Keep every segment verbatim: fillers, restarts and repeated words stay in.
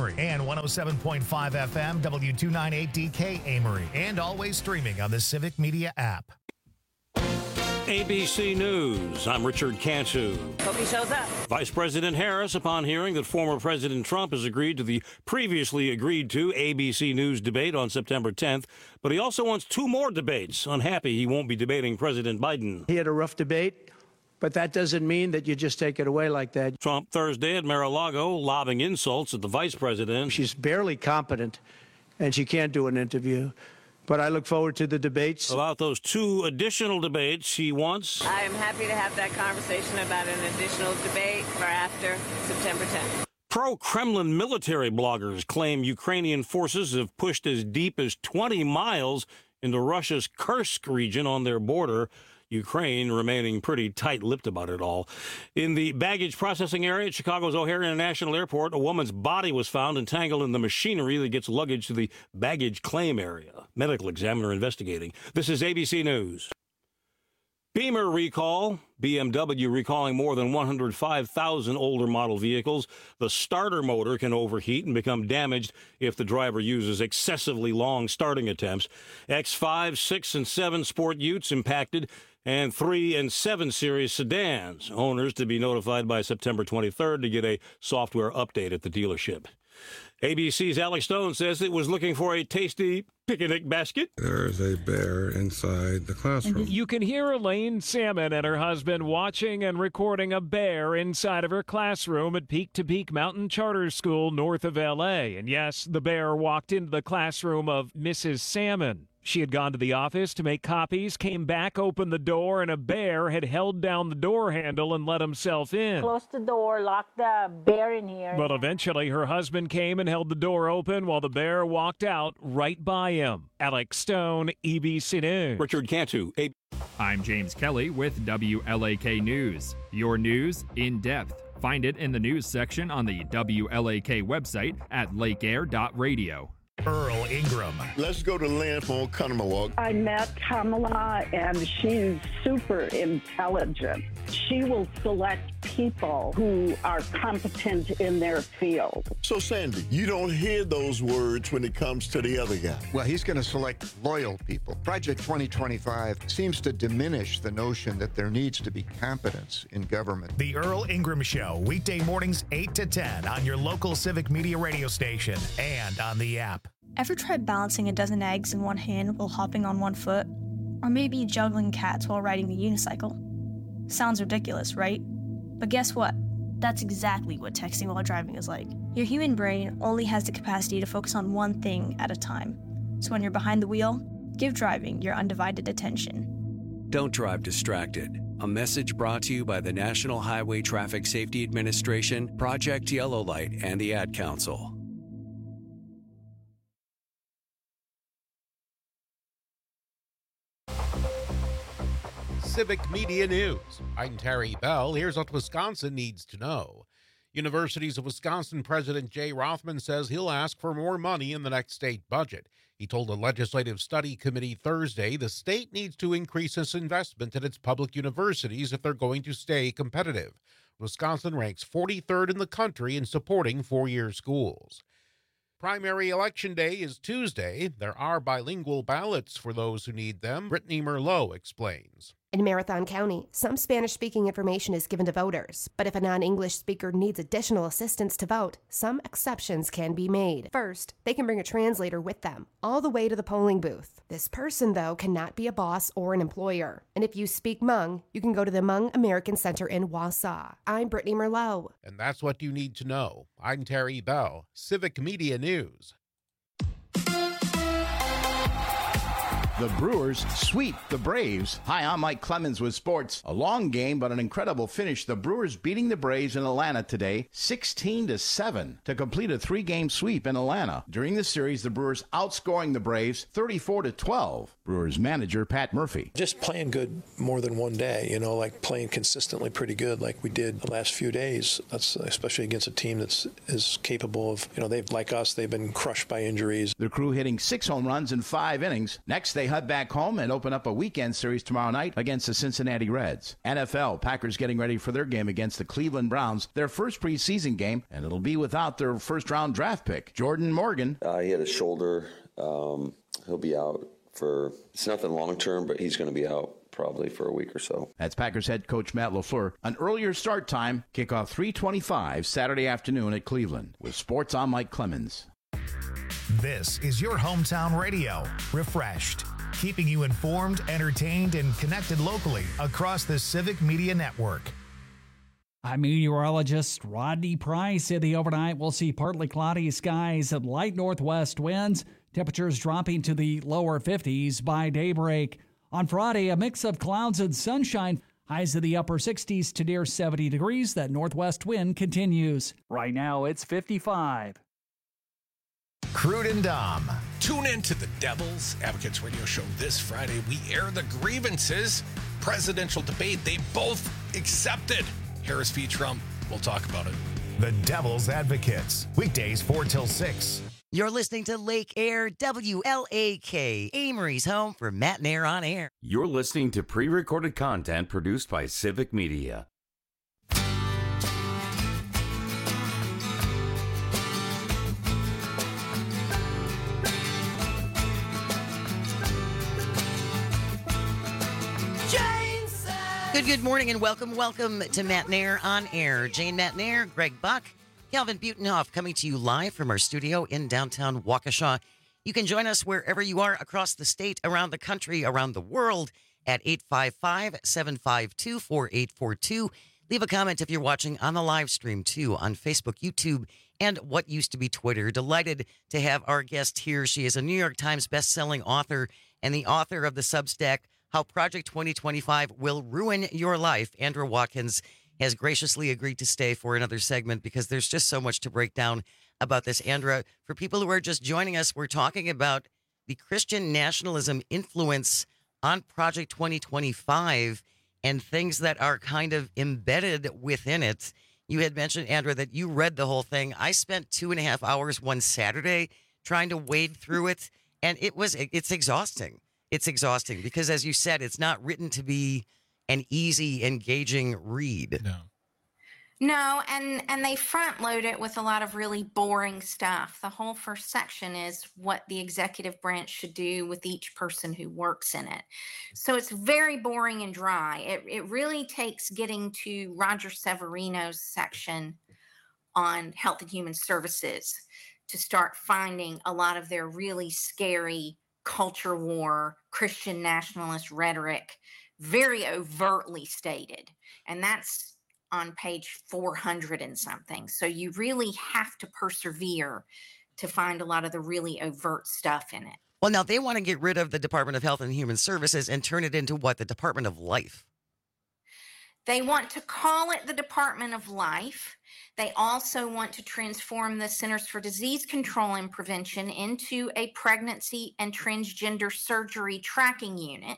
Amory, and one oh seven point five F M, W two ninety-eight D K Amory, and always streaming on the Civic Media app. A B C News, I'm Richard Cantu. Hope he shows up. Vice President Harris, upon hearing that former President Trump has agreed to the previously agreed to A B C News debate on September tenth, but he also wants two more debates. Unhappy he won't be debating President Biden. He had a rough debate, but that doesn't mean that you just take it away like that. Trump Thursday at Mar-a-Lago lobbing insults at the vice president. She's barely competent, and she can't do an interview. But I look forward to the debates. About those two additional debates he wants. I am happy to have that conversation about an additional debate for after September tenth. Pro-Kremlin military bloggers claim Ukrainian forces have pushed as deep as twenty miles into Russia's Kursk region on their border. Ukraine remaining pretty tight-lipped about it all. In the baggage processing area at Chicago's O'Hare International Airport, a woman's body was found entangled in the machinery that gets luggage to the baggage claim area. Medical examiner investigating. This is A B C News. Beamer recall. B M W recalling more than one hundred five thousand older model vehicles. The starter motor can overheat and become damaged if the driver uses excessively long starting attempts. X five, six, and seven Sport Utes impacted, and three and seven Series sedans. Owners to be notified by September twenty-third to get a software update at the dealership. A B C's Alex Stone says it was looking for a tasty picnic basket. There's a bear inside the classroom. You can hear Elaine Salmon and her husband watching and recording a bear inside of her classroom at Peak to Peak Mountain Charter School north of L A. And yes, the bear walked into the classroom of Missus Salmon. She had gone to the office to make copies, came back, opened the door, and a bear had held down the door handle and let himself in. Close the door, lock the bear in here. But eventually her husband came and held the door open while the bear walked out right by him. Alex Stone, A B C News. Richard Cantu. A- I'm James Kelly with W L A K News. Your news in depth. Find it in the news section on the W L A K website at lake air dot radio. Earl Ingram. Let's go to Lynn for Conomowoc. I met Kamala, and she's super intelligent. She will select people who are competent in their field. So, Sandy, you don't hear those words when it comes to the other guy. Well, he's going to select loyal people. Project twenty twenty-five seems to diminish the notion that there needs to be competence in government. The Earl Ingram Show, weekday mornings eight to ten on your local Civic Media radio station and on the app. Ever tried balancing a dozen eggs in one hand while hopping on one foot? Or maybe juggling cats while riding a unicycle? Sounds ridiculous, right? But guess what? That's exactly what texting while driving is like. Your human brain only has the capacity to focus on one thing at a time. So when you're behind the wheel, give driving your undivided attention. Don't drive distracted. A message brought to you by the National Highway Traffic Safety Administration, Project Yellow Light, and the Ad Council. Civic Media News. I'm Terry Bell. Here's what Wisconsin needs to know. Universities of Wisconsin President Jay Rothman says he'll ask for more money in the next state budget. He told a legislative study committee Thursday the state needs to increase its investment in its public universities if they're going to stay competitive. Wisconsin ranks forty-third in the country in supporting four-year schools. Primary election day is Tuesday. There are bilingual ballots for those who need them. Brittany Merlot explains. In Marathon County, some Spanish-speaking information is given to voters, but if a non-English speaker needs additional assistance to vote, some exceptions can be made. First, they can bring a translator with them, all the way to the polling booth. This person, though, cannot be a boss or an employer. And if you speak Hmong, you can go to the Hmong American Center in Wausau. I'm Brittany Merlot. And that's what you need to know. I'm Terry Bell, Civic Media News. The Brewers sweep the Braves. Hi, I'm Mike Clemens with sports. A long game, but an incredible finish. The Brewers beating the Braves in Atlanta today, sixteen to seven, to complete a three-game sweep in Atlanta. During the series, the Brewers outscoring the Braves thirty-four to twelve. Brewers manager Pat Murphy. Just playing good more than one day, you know, like playing consistently pretty good like we did the last few days. That's especially against a team that's is capable of, you know, they've like us, they've been crushed by injuries. The crew hitting six home runs in five innings. Next, they they head back home and open up a weekend series tomorrow night against the Cincinnati Reds. N F L, Packers getting ready for their game against the Cleveland Browns, their first preseason game, and it'll be without their first-round draft pick, Jordan Morgan. Uh, he had a shoulder. Um, he'll be out for, it's nothing long-term, but he's going to be out probably for a week or so. That's Packers head coach Matt LaFleur. An earlier start time, kickoff three twenty-five Saturday afternoon at Cleveland. With sports, I'm Mike Clemens. This is your hometown radio, Refreshed, keeping you informed, entertained, and connected locally across the Civic Media Network. I'm meteorologist Rodney Price. In the overnight, we'll see partly cloudy skies and light northwest winds. Temperatures dropping to the lower fifties by daybreak. On Friday, a mix of clouds and sunshine. Highs in the upper sixties to near seventy degrees. That northwest wind continues. Right now, it's fifty-five. Crude and Dom. Tune in to the Devil's Advocates Radio Show this Friday. We air the grievances. Presidential debate, they both accepted. Harris v. Trump. We'll talk about it. The Devil's Advocates. Weekdays four till six. You're listening to Lake Air W L A K, Amory's home for Matt and Air on Air. You're listening to pre-recorded content produced by Civic Media. Good, good morning and welcome, welcome to Matt and Air on Air. Jane Matt and Air, Greg Buck, Calvin Butenhoff coming to you live from our studio in downtown Waukesha. You can join us wherever you are across the state, around the country, around the world at eight five five, seven five two, four eight four two. Leave a comment if you're watching on the live stream too on Facebook, YouTube, and what used to be Twitter. Delighted to have our guest here. She is a New York Times best-selling author and the author of the Substack, How Project twenty twenty-five Will Ruin Your Life. Andra Watkins has graciously agreed to stay for another segment because there's just so much to break down about this. Andra, for people who are just joining us, we're talking about the Christian nationalism influence on Project twenty twenty-five and things that are kind of embedded within it. You had mentioned, Andra, that you read the whole thing. I spent two and a half hours one Saturday trying to wade through it, and it was it's exhausting. It's exhausting because, as you said, it's not written to be an easy, engaging read. No. No, and, and they front load it with a lot of really boring stuff. The whole first section is what the executive branch should do with each person who works in it. So it's very boring and dry. It, it really takes getting to Roger Severino's section on Health and Human Services to start finding a lot of their really scary culture war, Christian nationalist rhetoric, very overtly stated. And that's on page four hundred and something. So you really have to persevere to find a lot of the really overt stuff in it. Well, now they want to get rid of the Department of Health and Human Services and turn it into what? The Department of Life. They want to call it the Department of Life. They also want to transform the Centers for Disease Control and Prevention into a pregnancy and transgender surgery tracking unit.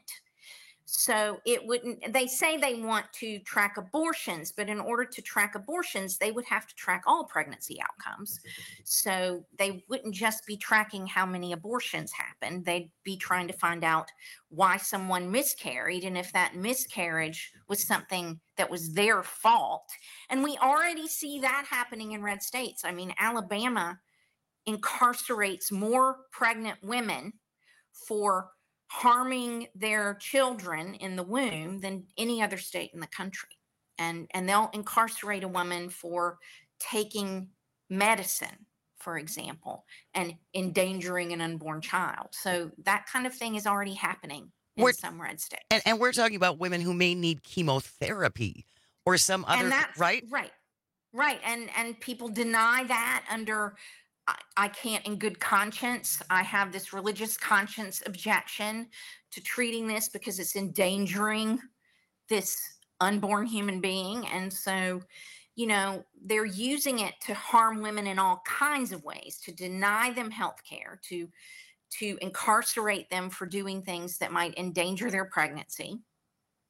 So it wouldn't, they say they want to track abortions, but in order to track abortions, they would have to track all pregnancy outcomes. So they wouldn't just be tracking how many abortions happened. They'd be trying to find out why someone miscarried and if that miscarriage was something that was their fault. And we already see that happening in red states. I mean, Alabama incarcerates more pregnant women for harming their children in the womb than any other state in the country. And, and they'll incarcerate a woman for taking medicine, for example, and endangering an unborn child. So that kind of thing is already happening in we're, some red states. And, and we're talking about women who may need chemotherapy or some other, and that's, right? Right, right. And, and people deny that under... I can't in good conscience. I have this religious conscience objection to treating this because it's endangering this unborn human being. And so, you know, they're using it to harm women in all kinds of ways, to deny them health care, to, to incarcerate them for doing things that might endanger their pregnancy.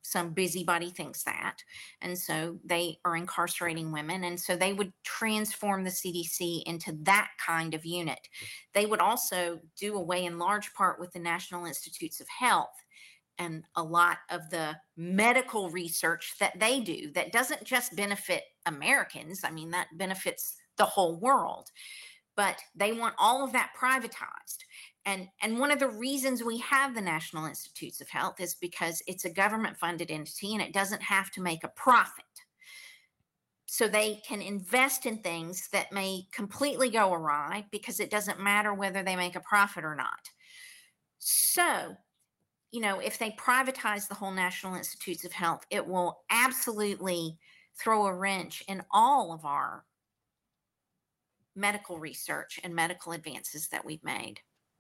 some busybody thinks that. And so they are incarcerating women. And so they would transform the C D C into that kind of unit. They would also do away in large part with the National Institutes of Health and a lot of the medical research that they do that doesn't just benefit Americans. I mean, that benefits the whole world. But they want all of that privatized. And, and one of the reasons we have the National Institutes of Health is because it's a government-funded entity and it doesn't have to make a profit. So they can invest in things that may completely go awry because it doesn't matter whether they make a profit or not. So, you know, if they privatize the whole National Institutes of Health, it will absolutely throw a wrench in all of our medical research and medical advances that we've made.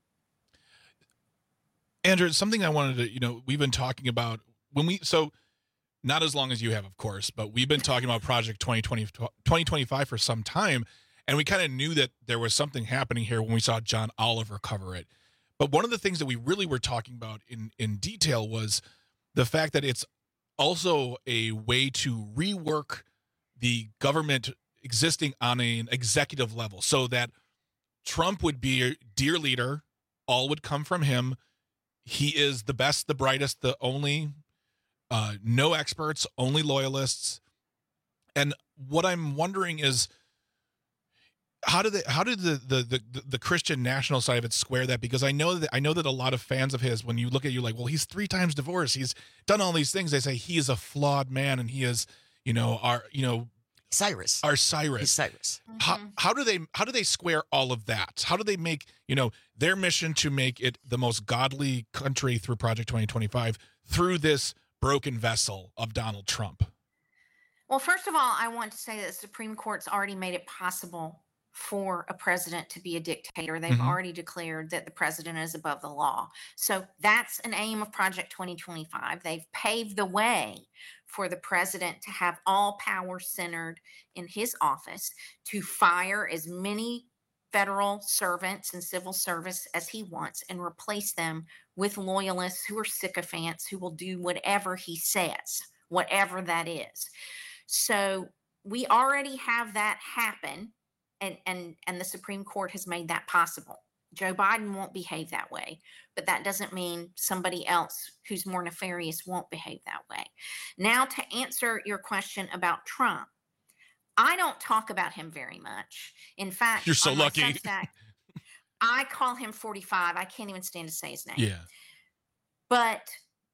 Andrew, something I wanted to, you know, we've been talking about when we, so not as long as you have, of course, but we've been talking about Project twenty twenty, twenty twenty-five for some time. And we kind of knew that there was something happening here when we saw John Oliver cover it. But one of the things that we really were talking about in, in detail was the fact that it's also a way to rework the government existing on an executive level so that Trump would be a dear leader, all would come from him. He is the best, the brightest, the only, uh, no experts, only loyalists. And what I'm wondering is, how did they, how did the, the the the Christian national side of it square that? Because I know that I know that a lot of fans of his, when you look at you like, well, he's three times divorced, he's done all these things. They say he is a flawed man, and he is, you know, our, you know, Cyrus, our Cyrus, he's Cyrus. Mm-hmm. How how do they how do they square all of that? How do they make, you know, their mission to make it the most godly country through Project twenty twenty-five through this broken vessel of Donald Trump? Well, first of all, I want to say that the Supreme Court's already made it possible for a president to be a dictator. They've Mhm. already declared that the president is above the law. So that's an aim of Project twenty twenty-five. They've paved the way for the president to have all power centered in his office, to fire as many federal servants and civil service as he wants and replace them with loyalists who are sycophants who will do whatever he says, whatever that is. So we already have that happen. And, and and the Supreme Court has made that possible. Joe Biden won't behave that way, but that doesn't mean somebody else who's more nefarious won't behave that way. Now, to answer your question about Trump, I don't talk about him very much. In fact, You're so on my lucky. Substack, I call him forty-five. I can't even stand to say his name. Yeah. But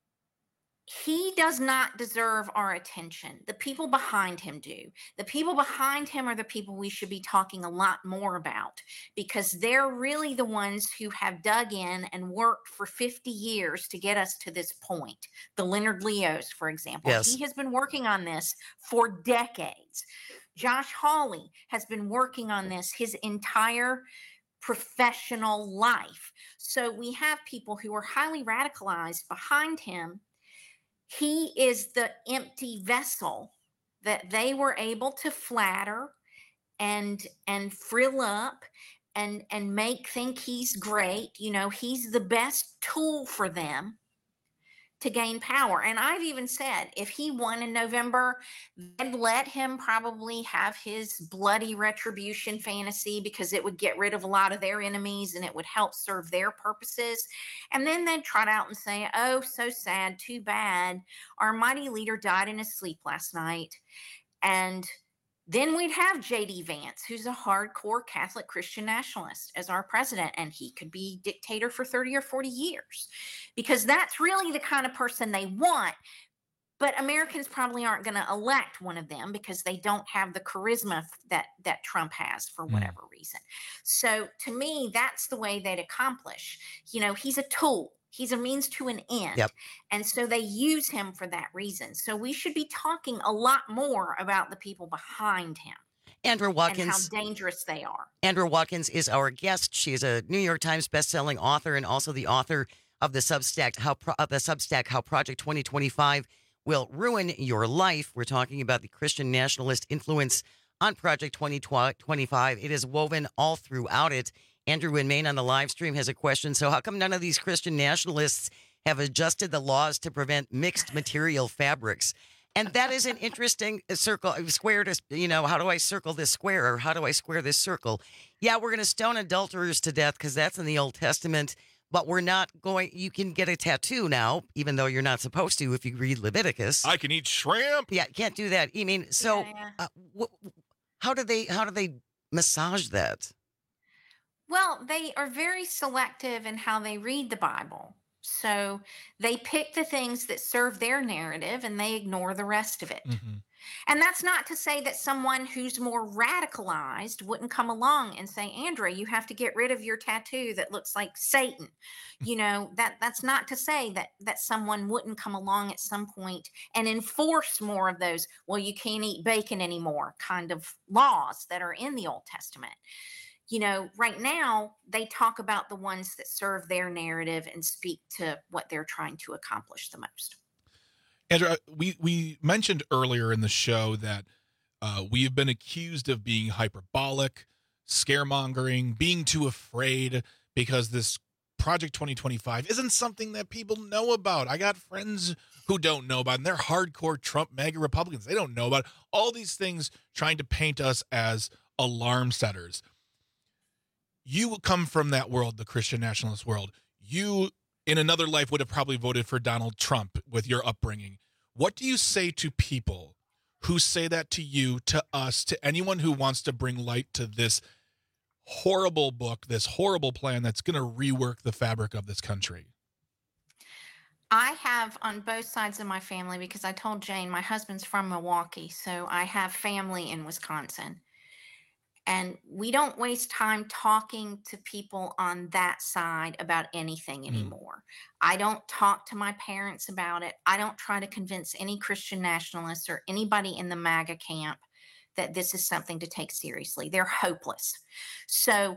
he does not deserve our attention. The people behind him do. The people behind him are the people we should be talking a lot more about, because they're really the ones who have dug in and worked for fifty years to get us to this point. The Leonard Leos, for example. Yes. He has been working on this for decades. Josh Hawley has been working on this his entire professional life. So we have people who are highly radicalized behind him. He is the empty vessel that they were able to flatter and and frill up and and make think he's great. You know, he's the best tool for them to gain power. And I've even said, if he won in November, they'd let him probably have his bloody retribution fantasy, because it would get rid of a lot of their enemies and it would help serve their purposes. And then they'd trot out and say, oh, so sad, too bad. Our mighty leader died in his sleep last night. And then we'd have J D Vance, who's a hardcore Catholic Christian nationalist, as our president, and he could be dictator for thirty or forty years, because that's really the kind of person they want. But Americans probably aren't going to elect one of them because they don't have the charisma that, that Trump has for whatever reason. So to me, that's the way they'd accomplish. You know, he's a tool. He's a means to an end. Yep. And so they use him for that reason. So we should be talking a lot more about the people behind him. Andrew Watkins. And how dangerous they are. Andrew Watkins is our guest. She is a New York Times bestselling author and also the author of the Substack, how Pro- uh, the Substack, How Project twenty twenty-five Will Ruin Your Life. We're talking about the Christian nationalist influence on Project twenty twenty-five. It is woven all throughout it. Andrew in Maine on the live stream has a question. So how come none of these Christian nationalists have adjusted the laws to prevent mixed material fabrics. And that is an interesting circle, square to, you know, how do I circle this square or how do I square this circle? Yeah, we're going to stone adulterers to death because that's in the Old Testament, but we're not going, you can get a tattoo now, even though you're not supposed to if you read Leviticus. I can eat shrimp. Yeah, can't do that. I mean, so Yeah, yeah. uh, wh- how do they, how do they massage that? Well, they are very selective in how they read the Bible. So they pick the things that serve their narrative and they ignore the rest of it. Mm-hmm. And that's not to say that someone who's more radicalized wouldn't come along and say, Andrea, you have to get rid of your tattoo that looks like Satan. You know, that that's not to say that that someone wouldn't come along at some point and enforce more of those, well, you can't eat bacon anymore kind of laws that are in the Old Testament. You know, right now, they talk about the ones that serve their narrative and speak to what they're trying to accomplish the most. Andrea, we, we mentioned earlier in the show that uh, we have been accused of being hyperbolic, scaremongering, being too afraid because this Project twenty twenty-five isn't something that people know about. I got friends who don't know about it, and they're hardcore Trump MAGA Republicans. They don't know about it. All these things trying to paint us as alarm setters. You come from that world, the Christian nationalist world. You, in another life, would have probably voted for Donald Trump with your upbringing. What do you say to people who say that to you, to us, to anyone who wants to bring light to this horrible book, this horrible plan that's going to rework the fabric of this country? I have on both sides of my family, because I told Jane, my husband's from Milwaukee, so I have family in Wisconsin. And we don't waste time talking to people on that side about anything anymore. Mm. I don't talk to my parents about it. I don't try to convince any Christian nationalists or anybody in the MAGA camp that this is something to take seriously. They're hopeless. So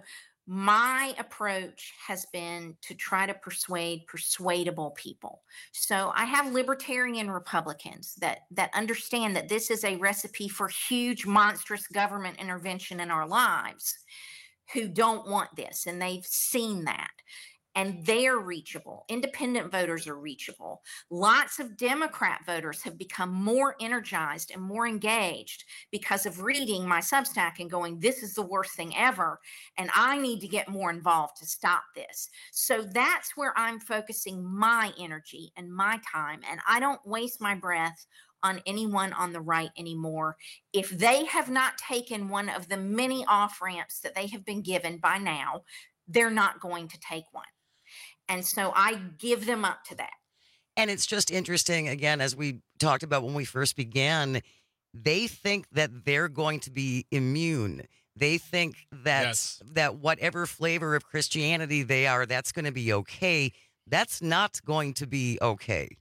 my approach has been to try to persuade persuadable people. So I have libertarian Republicans that that understand that this is a recipe for huge, monstrous government intervention in our lives, who don't want this, and they've seen that. And they're reachable. Independent voters are reachable. Lots of Democrat voters have become more energized and more engaged because of reading my Substack and going, this is the worst thing ever, and I need to get more involved to stop this. So that's where I'm focusing my energy and my time, and I don't waste my breath on anyone on the right anymore. If they have not taken one of the many off-ramps that they have been given by now, they're not going to take one. And so I give them up to that. And it's just interesting, again, as we talked about when we first began, they think that they're going to be immune. They think that yes. that whatever flavor of Christianity they are, that's going to be okay. That's not going to be okay.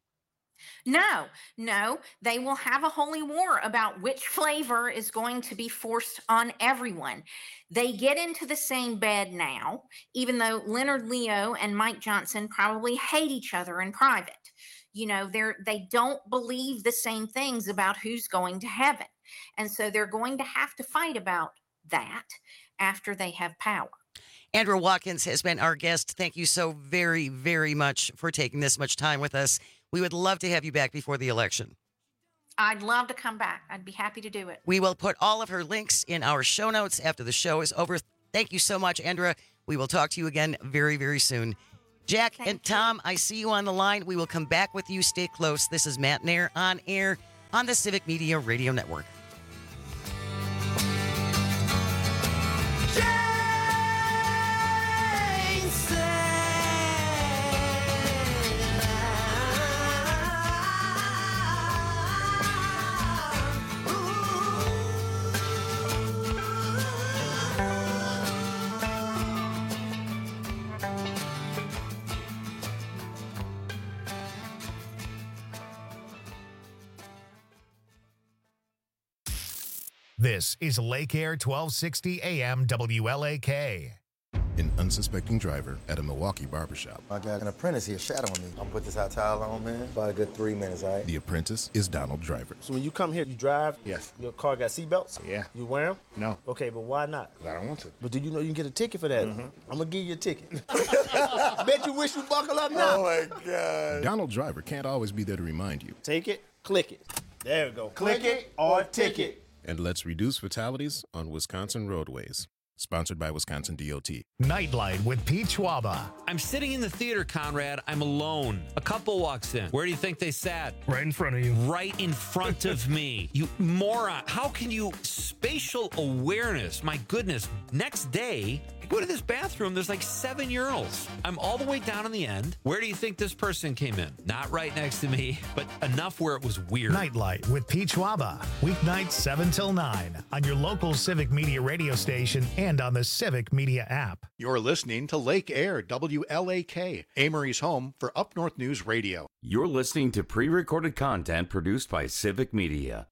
No, no, they will have a holy war about which flavor is going to be forced on everyone. They get into the same bed now, even though Leonard Leo and Mike Johnson probably hate each other in private. You know, they're, they don't believe the same things about who's going to heaven. And so they're going to have to fight about that after they have power. Andrea Watkins has been our guest. Thank you so very, very much for taking this much time with us. We would love to have you back before the election. I'd love to come back. I'd be happy to do it. We will put all of her links in our show notes after the show is over. Thank you so much, Andrea. We will talk to you again very, very soon. Jack Thank and Tom, you. I see you on the line. We will come back with you. Stay close. This is Matt Nair on air on the Civic Media Radio Network. This is Lake Air twelve sixty A M W L A K. an unsuspecting driver at a Milwaukee barbershop. I got an apprentice here shadowing me. I'm gonna put this hot towel on, man. About a good three minutes, all right? The apprentice is Donald Driver. So when you come here, you drive? Yes. Your car got seatbelts? Yeah. You wear them? No. Okay, but why not? I don't want to. But do you know you can get a ticket for that? Mm-hmm. I'm gonna give you a ticket. Bet you wish you buckle up now. Oh, my God. Donald Driver can't always be there to remind you. Take it, click it. There we go. Click it or ticket. And let's reduce fatalities on Wisconsin roadways. Sponsored by Wisconsin D O T. Nightlight with Pete Schwaba. I'm sitting in the theater, Conrad. I'm alone. A couple walks in. Where do you think they sat? Right in front of you. Right in front of me. You moron. How can you... Spatial awareness. My goodness. Next day, I go to this bathroom. There's like seven urinals. I'm all the way down in the end. Where do you think this person came in? Not right next to me, but enough where it was weird. Nightlight with Pete Schwaba. Weeknights seven till nine on your local Civic Media radio station and on the Civic Media app. You're listening to Lake Air, W L A K, Amory's home for Up North News Radio. You're listening to pre-recorded content produced by Civic Media.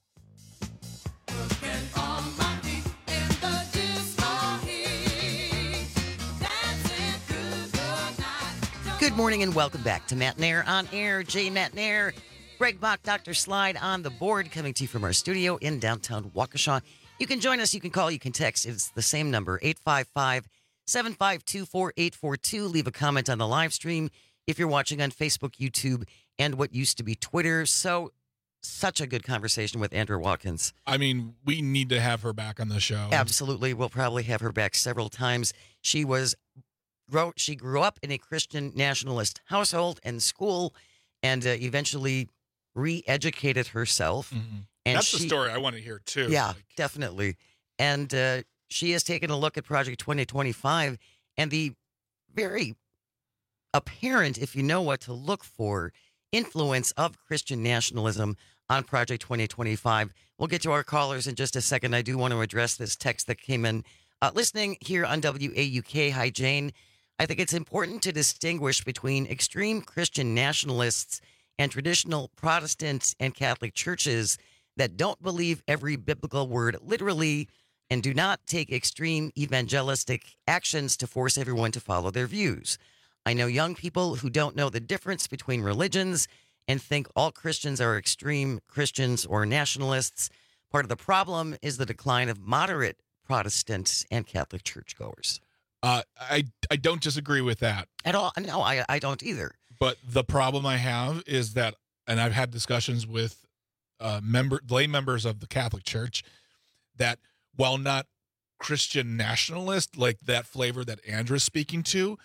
Good morning and welcome back to Matt Nair on Air. Jane Matt Nair, Greg Bach, Doctor Slide on the board, coming to you from our studio in downtown Waukesha. You can join us, you can call, you can text. It's the same number, eight five five, seven five two, four eight four two. Leave a comment on the live stream if you're watching on Facebook, YouTube, and what used to be Twitter. So, such a good conversation with Andrew Watkins. I mean, we need to have her back on the show. Absolutely. We'll probably have her back several times. She was... Wrote, she grew up in a Christian nationalist household and school, and uh, eventually re-educated herself. Mm-hmm. And That's she, the story I want to hear too. Yeah, like. definitely. And uh, she has taken a look at Project twenty twenty-five and the very apparent, if you know what to look for, influence of Christian nationalism on Project twenty twenty-five. We'll get to our callers in just a second. I do want to address this text that came in. Uh, listening here on W A U K, hi Jane. I think it's important to distinguish between extreme Christian nationalists and traditional Protestant and Catholic churches that don't believe every biblical word literally and do not take extreme evangelistic actions to force everyone to follow their views. I know young people who don't know the difference between religions and think all Christians are extreme Christians or nationalists. Part of the problem is the decline of moderate Protestant and Catholic churchgoers. Uh, I I don't disagree with that at all. No, I I don't either. But the problem I have is that, and I've had discussions with uh, member lay members of the Catholic Church, that while not Christian nationalist, like that flavor that Andrew's speaking to,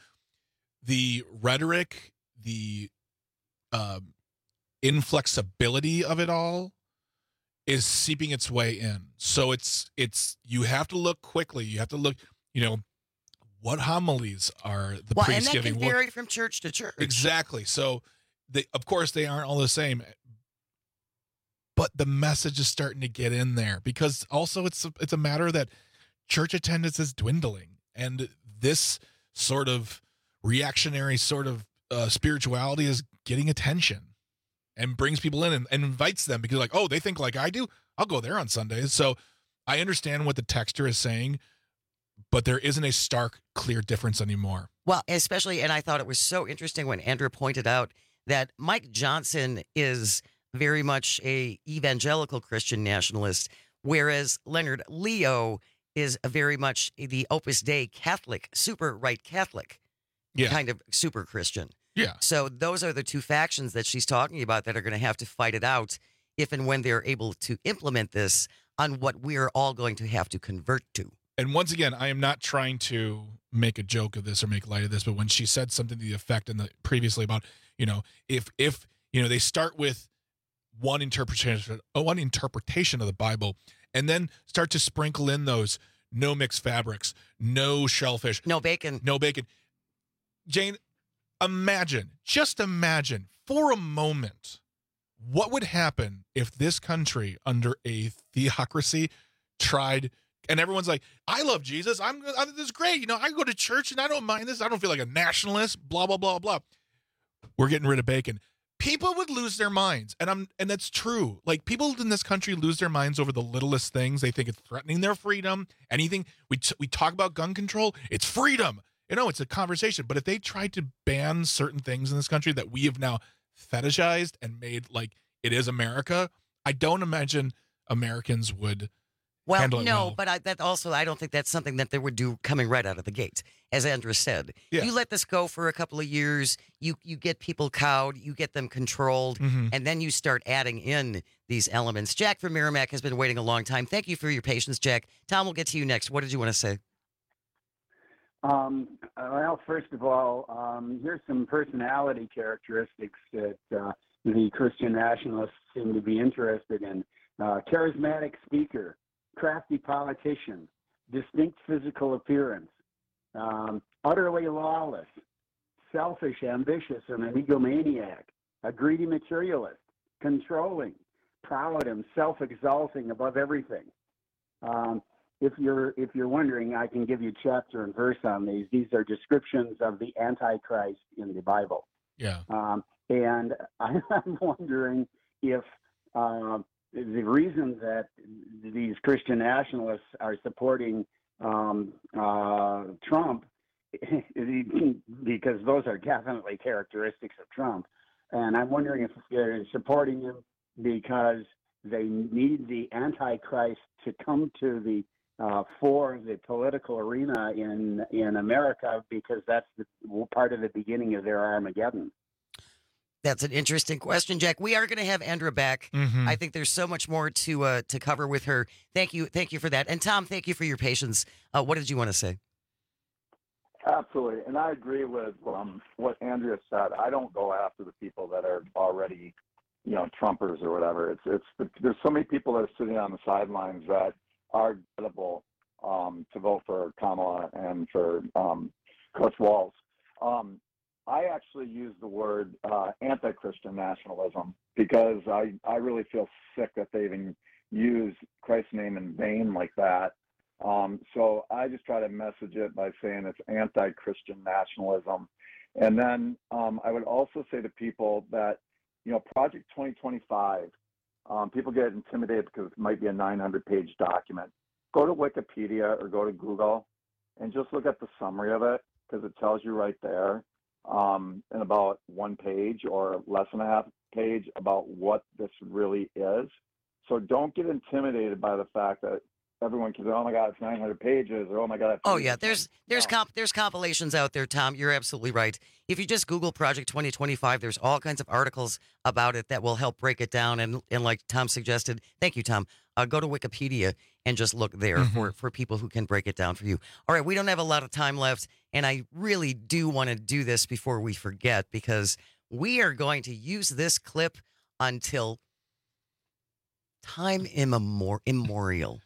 the rhetoric, the uh, inflexibility of it all is seeping its way in. So it's it's you have to look quickly. You have to look, you know, what homilies are the well, priest and that giving? can vary from church to church. Exactly. So they, of course, they aren't all the same, but the message is starting to get in there because also it's a, it's a matter that church attendance is dwindling, and this sort of reactionary sort of uh, spirituality is getting attention and brings people in and, and invites them because like, oh, they think like I do. I'll go there on Sundays. So I understand what the texter is saying, but there isn't a stark, clear difference anymore. Well, especially, and I thought it was so interesting when Andrew pointed out that Mike Johnson is very much a evangelical Christian nationalist, whereas Leonard Leo is a very much the Opus Dei Catholic, super right Catholic, yeah. kind of super Christian. Yeah. So those are the two factions that she's talking about that are going to have to fight it out if and when they're able to implement this on what we're all going to have to convert to. And once again, I am not trying to make a joke of this or make light of this, but when she said something to the effect in the previously about, you know, if if you know they start with one interpretation, one interpretation of the Bible, and then start to sprinkle in those no mixed fabrics, no shellfish, no bacon, no bacon. Jane, imagine, just imagine for a moment, what would happen if this country under a theocracy tried. And everyone's like, I love Jesus. I'm, I'm this is great. You know, I go to church and I don't mind this. I don't feel like a nationalist, blah, blah, blah, blah. We're getting rid of bacon. people would lose their minds, and I'm and that's true. Like, people in this country lose their minds over the littlest things. They think it's threatening their freedom. Anything we t- we talk about gun control, it's freedom. You know, it's a conversation. But if they tried to ban certain things in this country that we have now fetishized and made like it is America, I don't imagine Americans would Well, handle it no, well. but I, that also, I don't think that's something that they would do coming right out of the gate. As Andrew said, Yeah. you let this go for a couple of years, you you get people cowed, you get them controlled, Mhm. and then you start adding in these elements. Jack from Merrimack has been waiting a long time. Thank you for your patience, Jack. Tom, we'll get to you next. What did you want to say? Um, well, first of all, um, here's some personality characteristics that uh, the Christian nationalists seem to be interested in. Uh, charismatic speaker, crafty politician, distinct physical appearance, um, utterly lawless, selfish, ambitious, and an egomaniac, a greedy materialist, controlling, proud, and self-exalting above everything. Um, if you're if you're wondering, I can give you chapter and verse on these. These are descriptions of the Antichrist in the Bible. Yeah. Um, and I'm wondering if uh, the reason that these Christian nationalists are supporting um, uh, Trump, because those are definitely characteristics of Trump, and I'm wondering if they're supporting him because they need the Antichrist to come to the uh, for the political arena in in America, because that's the, part of the beginning of their Armageddon. That's an interesting question, Jack. We are going to have Andrea back. Mhm. I think there's so much more to uh, to cover with her. Thank you, thank you for that. And Tom, thank you for your patience. Uh, what did you want to say? Absolutely, and I agree with um, what Andrea said. I don't go after the people that are already, you know, Trumpers or whatever. It's it's the, there's so many people that are sitting on the sidelines that are gettable um, to vote for Kamala and for um, Coach Walz. Um, I actually use the word uh, anti-Christian nationalism because I, I really feel sick that they even use Christ's name in vain like that. Um, so I just try to message it by saying it's anti-Christian nationalism. And then um, I would also say to people that, you know, Project twenty twenty-five, um, people get intimidated because it might be a nine hundred page document. Go to Wikipedia or go to Google and just look at the summary of it, because it tells you right there um, in about one page or less than a half page about what this really is. So don't get intimidated by the fact that everyone can say, oh my God, it's nine hundred pages, or oh my God. Oh yeah, there's there's comp there's compilations out there, Tom. You're absolutely right. If you just Google Project twenty twenty-five, there's all kinds of articles about it that will help break it down. And and like Tom suggested, thank you, Tom. Uh, go to Wikipedia and just look there Mhm. for for people who can break it down for you. All right, we don't have a lot of time left, and I really do want to do this before we forget, because we are going to use this clip until time immemor- immemorial.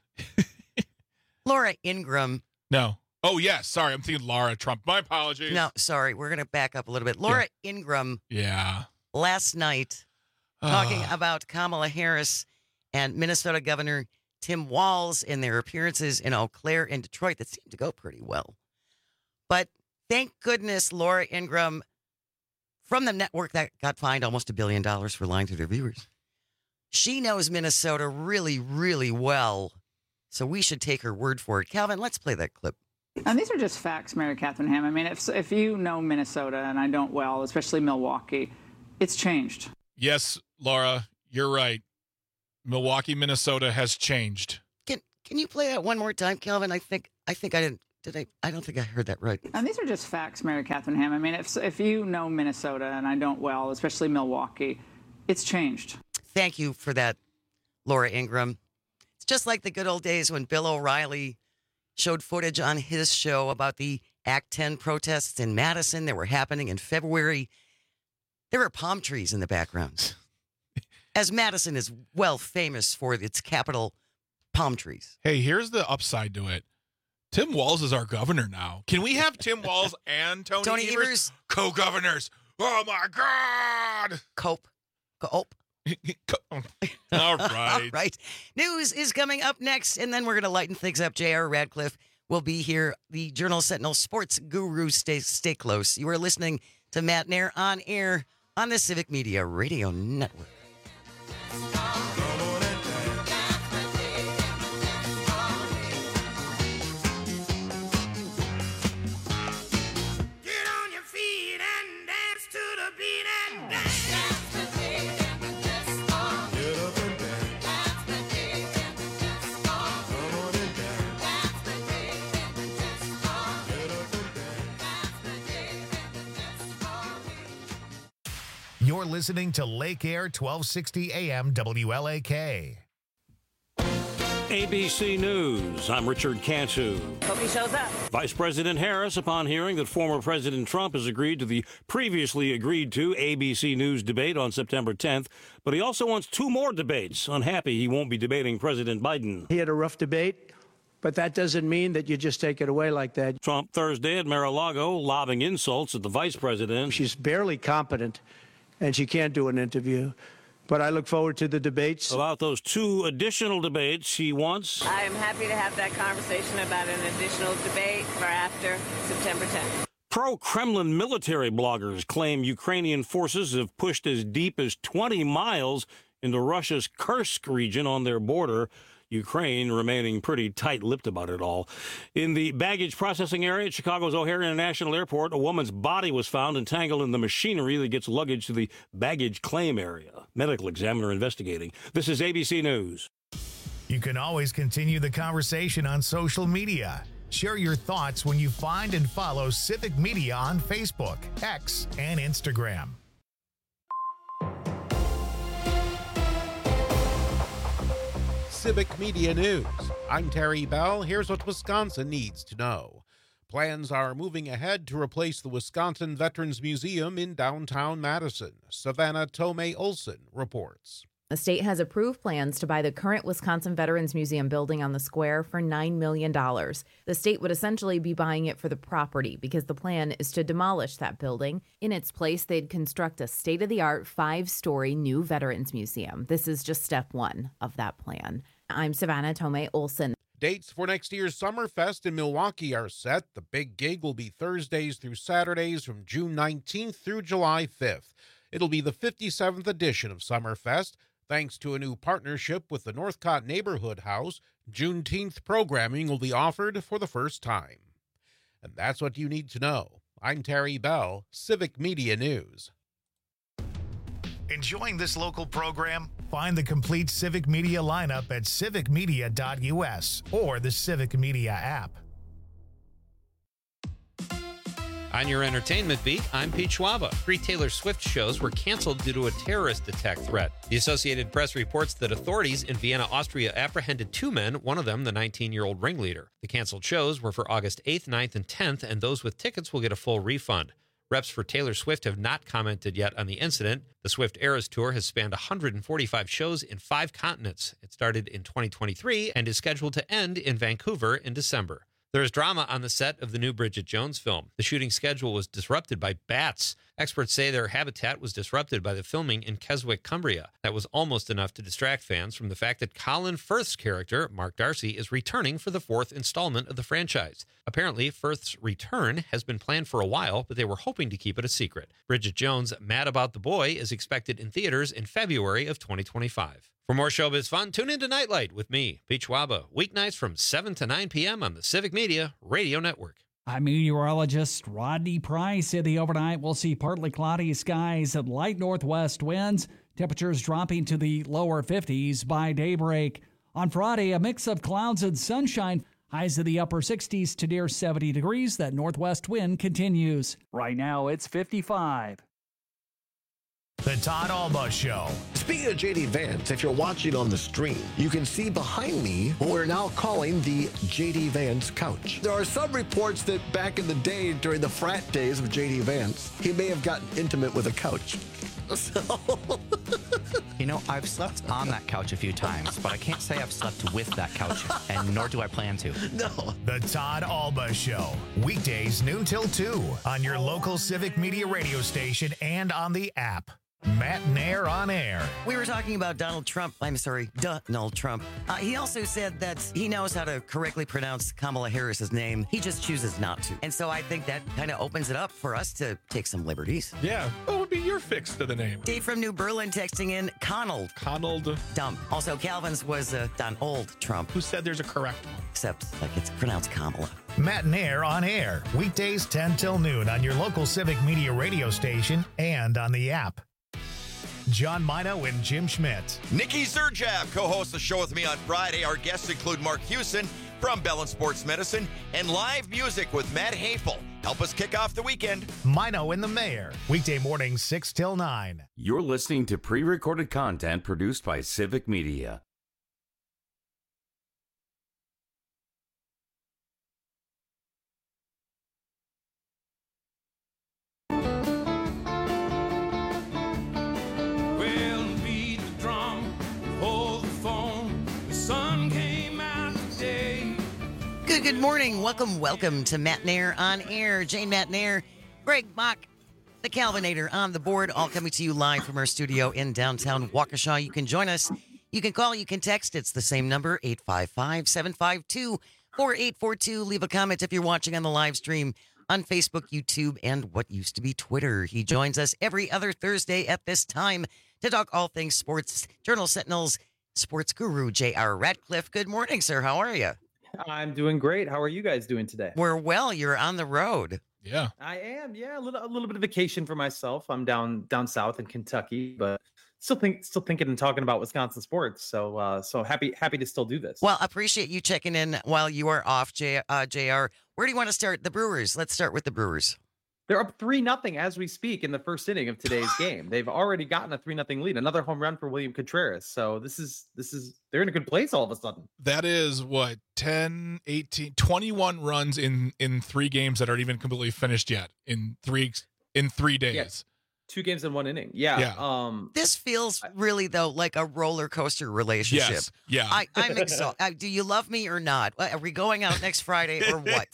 Laura Ingraham. No. Oh, yes. Sorry. I'm thinking Laura Trump. My apologies. No, sorry. We're going to back up a little bit. Laura Ingraham Yeah. last night talking about Kamala Harris and Minnesota Governor Tim Walz in their appearances in Eau Claire and Detroit that seemed to go pretty well. But thank goodness Laura Ingraham, from the network that got fined almost a billion dollars for lying to their viewers, she knows Minnesota really, really well. So we should take her word for it. Calvin, let's play that clip. And these are just facts, Mary Catherine Ham. I mean, if if you know Minnesota, and I don't well, especially Milwaukee, it's changed. Yes, Laura, you're right. Milwaukee, Minnesota has changed. Can can you play that one more time, Calvin? I think I think I didn't. Did I? I don't think I heard that right. And these are just facts, Mary Catherine Ham. I mean, if if you know Minnesota, and I don't well, especially Milwaukee, it's changed. Thank you for that, Laura Ingraham. It's just like the good old days when Bill O'Reilly showed footage on his show about the Act ten protests in Madison that were happening in February. There were palm trees in the background, as Madison is well famous for its capital palm trees. Hey, here's the upside to it. Tim Walz is our governor now. Can we have Tim Walz and Tony, Tony Evers, Evers? co-governors? Oh, my God. Cope. Cope. All right. All right. News is coming up next, and then we're going to lighten things up. J R. Radcliffe will be here. The Journal Sentinel sports guru. Stay, stay close. You are listening to Matt Nair on air on the Civic Media Radio Network. You're listening to Lake Air twelve sixty A M W L A K. A B C News, I'm Richard Cantu. Hope he shows up. Vice President Harris, upon hearing that former President Trump has agreed to the previously agreed to A B C News debate on September tenth, but he also wants two more debates. Unhappy he won't be debating President Biden. He had a rough debate, but that doesn't mean that you just take it away like that. Trump Thursday at Mar-a-Lago lobbing insults at the vice president. She's barely competent, and she can't do an interview. But I look forward to the debates. About those two additional debates he wants. I am happy to have that conversation about an additional debate for after September tenth. Pro-Kremlin military bloggers claim Ukrainian forces have pushed as deep as twenty miles into Russia's Kursk region on their border. Ukraine remaining pretty tight-lipped about it all. In the baggage processing area at Chicago's O'Hare International Airport, a woman's body was found entangled in the machinery that gets luggage to the baggage claim area. Medical examiner investigating. This is A B C News. You can always continue the conversation on social media. Share your thoughts when you find and follow Civic Media on Facebook, X, and Instagram. Civic Media News. I'm Terry Bell. Here's what Wisconsin needs to know. Plans are moving ahead to replace the Wisconsin Veterans Museum in downtown Madison. Savannah Tomei Olson reports. The state has approved plans to buy the current Wisconsin Veterans Museum building on the square for nine million dollars. The state would essentially be buying it for the property because the plan is to demolish that building. In its place, they'd construct a state-of-the-art five-story new Veterans Museum. This is just step one of that plan. I'm Savannah Tomei Olson. Dates for next year's Summerfest in Milwaukee are set. The big gig will be Thursdays through Saturdays from June nineteenth through July fifth. It'll be the fifty-seventh edition of Summerfest. Thanks to a new partnership with the Northcott Neighborhood House, Juneteenth programming will be offered for the first time. And that's what you need to know. I'm Terry Bell, Civic Media News. Enjoying this local program? Find the complete Civic Media lineup at civic media dot U S or the Civic Media app. On your entertainment beat, I'm Pete Schwaba. Three Taylor Swift shows were canceled due to a terrorist attack threat. The Associated Press reports that authorities in Vienna, Austria apprehended two men, one of them the nineteen-year-old ringleader. The canceled shows were for August eighth, ninth, and tenth, and those with tickets will get a full refund. Reps for Taylor Swift have not commented yet on the incident. The Swift Eras Tour has spanned one hundred forty-five shows in five continents. It started in twenty twenty-three and is scheduled to end in Vancouver in December. There is drama on the set of the new Bridget Jones film. The shooting schedule was disrupted by bats. Experts say their habitat was disrupted by the filming in Keswick, Cumbria. That was almost enough to distract fans from the fact that Colin Firth's character, Mark Darcy, is returning for the fourth installment of the franchise. Apparently, Firth's return has been planned for a while, but they were hoping to keep it a secret. Bridget Jones' Mad About the Boy is expected in theaters in February of twenty twenty-five. For more showbiz fun, tune into Nightlight with me, Pete Schwaba, weeknights from seven to nine p.m. on the Civic Media Radio Network. I'm meteorologist Rodney Price. In the overnight, we'll see partly cloudy skies and light northwest winds. Temperatures dropping to the lower fifties by daybreak. On Friday, a mix of clouds and sunshine. Highs in the upper sixties to near seventy degrees. That northwest wind continues. Right now, it's fifty-five. The Todd Alba Show. Speaking of J D Vance, if you're watching on the stream, you can see behind me what we're now calling the J D Vance couch. There are some reports that back in the day, during the frat days of J D Vance, he may have gotten intimate with a couch. So... You know, I've slept on that couch a few times, but I can't say I've slept with that couch, and nor do I plan to. No. The Todd Alba Show. Weekdays noon till two on your local Civic Media radio station and on the app. Matt Nair on air. We were talking about Donald Trump. I'm sorry, Donald Trump. Uh, he also said that he knows how to correctly pronounce Kamala Harris's name. He just chooses not to. And so I think that kind of opens it up for us to take some liberties. Yeah. Oh, be your fix to the name? Dave from New Berlin texting in Conald. Conald Dump. Also, Calvin's was uh, Donald Trump. Who said there's a correct one? Except, like, it's pronounced Kamala. Matt and Air on air, weekdays ten till noon on your local Civic Media radio station and on the app. John Mino and Jim Schmidt. Nikki Zerjav co-hosts the show with me on Friday. Our guests include Mark Hewson from Bellin Sports Medicine and live music with Matt Hafel. Help us kick off the weekend. Mino and the Mayor, weekday mornings six till nine. You're listening to pre-recorded content produced by Civic Media. Good, good morning. Welcome, welcome to Matt Nair on Air. Jane Matt Nair, Greg Bach, the Calvinator on the board, all coming to you live from our studio in downtown Waukesha. You can join us. You can call, you can text. It's the same number, eight five five, seven five two, four eight four two. Leave a comment if you're watching on the live stream on Facebook, YouTube, and what used to be Twitter. He joins us every other Thursday at this time to talk all things sports. Journal Sentinel's sports guru, J R Radcliffe. Good morning, sir. How are you? I'm doing great. How are you guys doing today? We're well. You're on the road. Yeah, I am. Yeah, a little, a little bit of vacation for myself. I'm down, down south in Kentucky, but still think, still thinking and talking about Wisconsin sports. So, uh, so happy, happy to still do this. Well, appreciate you checking in while you are off, J, uh, J R. Where do you want to start? The Brewers. Let's start with the Brewers. They're up three nothing as we speak in the first inning of today's game. They've already gotten a three nothing lead. Another home run for William Contreras. So this is this is they're in a good place all of a sudden. That is what ten, eighteen, twenty-one runs in in three games that aren't even completely finished yet in three in three days. Yeah. Two games in one inning. Yeah. Yeah. Um, this feels really though like a roller coaster relationship. Yes. Yeah. I, I'm exhausted. Do you love me or not? Are we going out next Friday or what?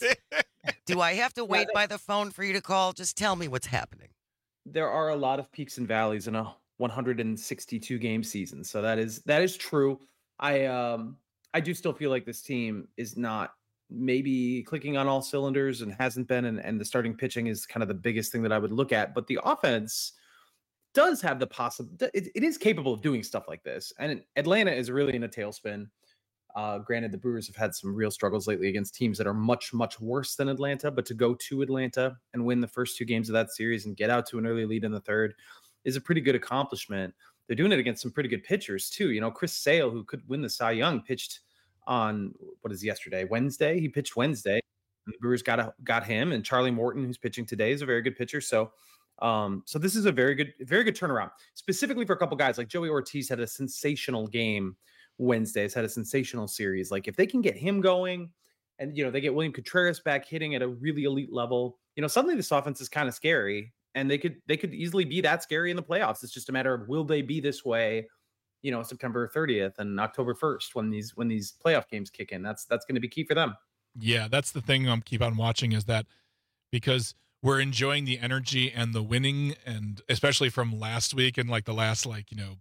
Do I have to wait by the phone for you to call? Just tell me what's happening. There are a lot of peaks and valleys in a one hundred sixty-two game season. So that is that is true. I um I do still feel like this team is not maybe clicking on all cylinders and hasn't been, and, and the starting pitching is kind of the biggest thing that I would look at. But the offense does have the possible it, it is capable of doing stuff like this. And Atlanta is really in a tailspin. Uh, granted, the Brewers have had some real struggles lately against teams that are much, much worse than Atlanta, but to go to Atlanta and win the first two games of that series and get out to an early lead in the third is a pretty good accomplishment. They're doing it against some pretty good pitchers too. You know, Chris Sale, who could win the Cy Young, pitched on what is yesterday, Wednesday. He pitched Wednesday. And the Brewers got a, got him, and Charlie Morton, who's pitching today, is a very good pitcher. So, um, so this is a very good, very good turnaround, specifically for a couple guys like Joey Ortiz had a sensational game Wednesday. Has had a sensational series. Like if they can get him going, and you know they get William Contreras back hitting at a really elite level, you know suddenly this offense is kind of scary, and they could they could easily be that scary in the playoffs. It's just a matter of will they be this way, you know, September thirtieth and October first when these when these playoff games kick in. That's that's going to be key for them. Yeah, that's the thing I'm keep on watching is that because we're enjoying the energy and the winning, and especially from last week and like the last like you know.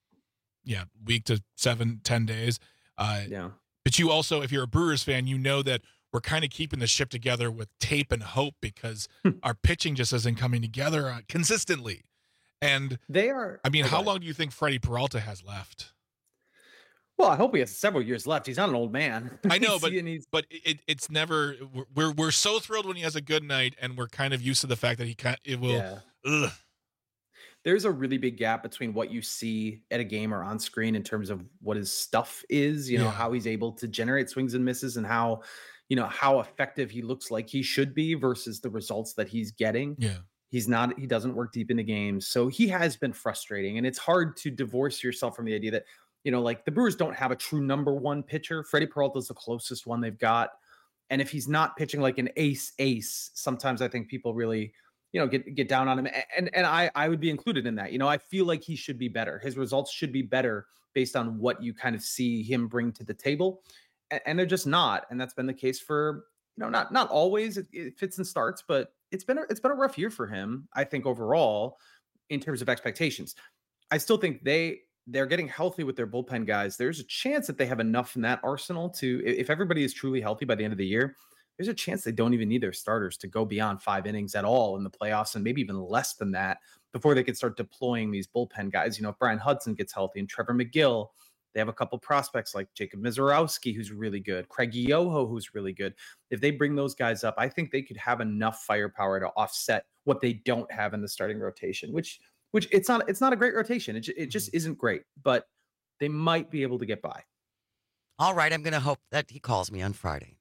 Yeah, week to seven, ten days. Uh, yeah. But you also, if you're a Brewers fan, you know that we're kind of keeping the ship together with tape and hope because our pitching just isn't coming together uh, consistently. And they are. I mean, okay. how long do you think Freddie Peralta has left? Well, I hope he has several years left. He's not an old man. I know, but but it, it's never. We're we're so thrilled when he has a good night, and we're kind of used to the fact that he can it will. Yeah. Ugh. There's a really big gap between what you see at a game or on screen in terms of what his stuff is, you know, Yeah. how he's able to generate swings and misses and how, you know, how effective he looks like he should be versus the results that he's getting. Yeah. He's not, he doesn't work deep into games. So he has been frustrating, and it's hard to divorce yourself from the idea that, you know, like the Brewers don't have a true number one pitcher. Freddie Peralta is the closest one they've got. And if he's not pitching like an ace ace, sometimes I think people really, you know, get get down on him. And and I I would be included in that. You know, I feel like he should be better. His results should be better based on what you kind of see him bring to the table. And, and they're just not. And that's been the case for, you know, not not always. It, it fits and starts, but it's been a, it's been a rough year for him, I think, overall, in terms of expectations. I still think they they're getting healthy with their bullpen guys. There's a chance that they have enough in that arsenal to, if everybody is truly healthy by the end of the year, there's a chance they don't even need their starters to go beyond five innings at all in the playoffs, and maybe even less than that before they could start deploying these bullpen guys. You know, if Brian Hudson gets healthy and Trevor McGill, they have a couple prospects like Jacob Mizorowski, who's really good, Craig Yoho, who's really good. If they bring those guys up, I think they could have enough firepower to offset what they don't have in the starting rotation, which which it's not it's not a great rotation. It, it just isn't great, but they might be able to get by. All right, I'm going to hope that he calls me on Friday.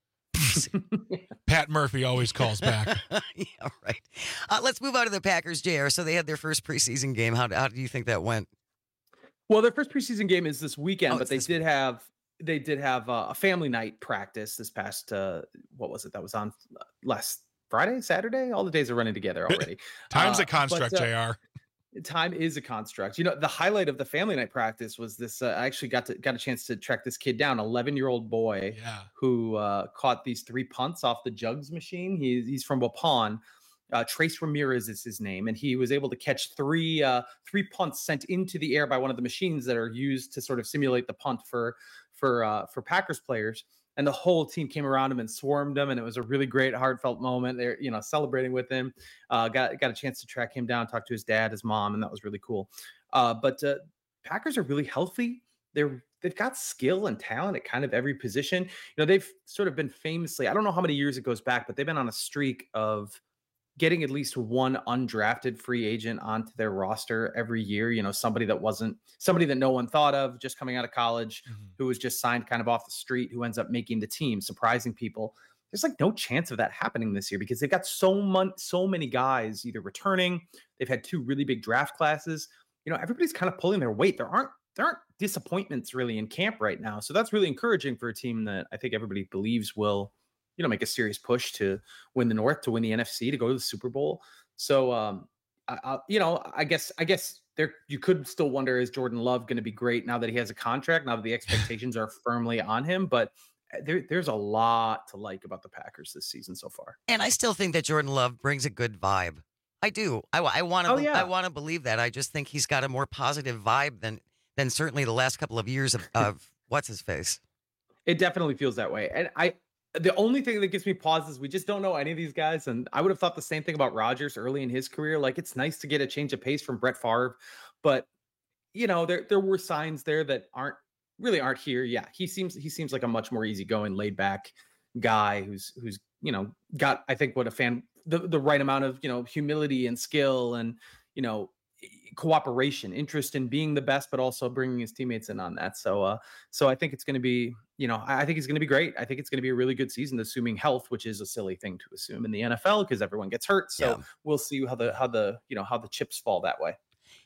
Pat Murphy always calls back. Yeah, right. Uh, let's move on to the Packers, J R. So they had their first preseason game. How, how do you think that went? Well, their first preseason game is this weekend, Oh, but it's they this did have they did have uh, a family night practice this past uh, what was it? That was on last Friday, Saturday. All the days are running together already. Time's Uh, a construct, but, uh, J R. Time is a construct. You know, the highlight of the family night practice was this. Uh, I actually got to got a chance to track this kid down, eleven year old boy Yeah. who uh, caught these three punts off the jugs machine. He's he's from Waupun. Uh, Trace Ramirez is his name, and he was able to catch three uh, three punts sent into the air by one of the machines that are used to sort of simulate the punt for for uh, for Packers players. And the whole team came around him and swarmed him, and it was a really great, heartfelt moment. They're, you know, celebrating with him. Uh, got got a chance to track him down, talk to his dad, his mom, and that was really cool. Uh, but uh, Packers are really healthy. They're they've got skill and talent at kind of every position. You know, they've sort of been famously, I don't know how many years it goes back, but they've been on a streak of getting at least one undrafted free agent onto their roster every year. You know, somebody that wasn't somebody that no one thought of, just coming out of college, Mm-hmm. who was just signed kind of off the street, who ends up making the team, surprising people. There's like no chance of that happening this year because they've got so much, so many guys either returning. They've had two really big draft classes. You know, everybody's kind of pulling their weight. There aren't there aren't disappointments really in camp right now. So that's really encouraging for a team that I think everybody believes will, you know, make a serious push to win the North, to win the N F C, to go to the Super Bowl. So, um, I, I, you know, I guess, I guess there, you could still wonder, is Jordan Love going to be great now that he has a contract, now that the expectations are firmly on him? But there, there's a lot to like about the Packers this season so far. And I still think that Jordan Love brings a good vibe. I do. I, I want to. Oh, be- yeah. I want to believe that. I just think he's got a more positive vibe than than certainly the last couple of years of, of what's his face. It definitely feels that way. And I, the only thing that gives me pause is we just don't know any of these guys. And I would have thought the same thing about Rodgers early in his career. Like, it's nice to get a change of pace from Brett Favre, but you know, there, there were signs there that aren't really aren't here. Yeah. He seems, he seems like a much more easygoing, laid back guy who's, who's, you know, got, I think what a fan, the, the right amount of, you know, humility and skill and, you know, cooperation, interest in being the best, but also bringing his teammates in on that. So, uh, so I think it's going to be, you know, I I think it's going to be great. I think it's going to be a really good season, assuming health, which is a silly thing to assume in the N F L because everyone gets hurt. So Yeah. we'll see how the, how the, you know, how the chips fall that way.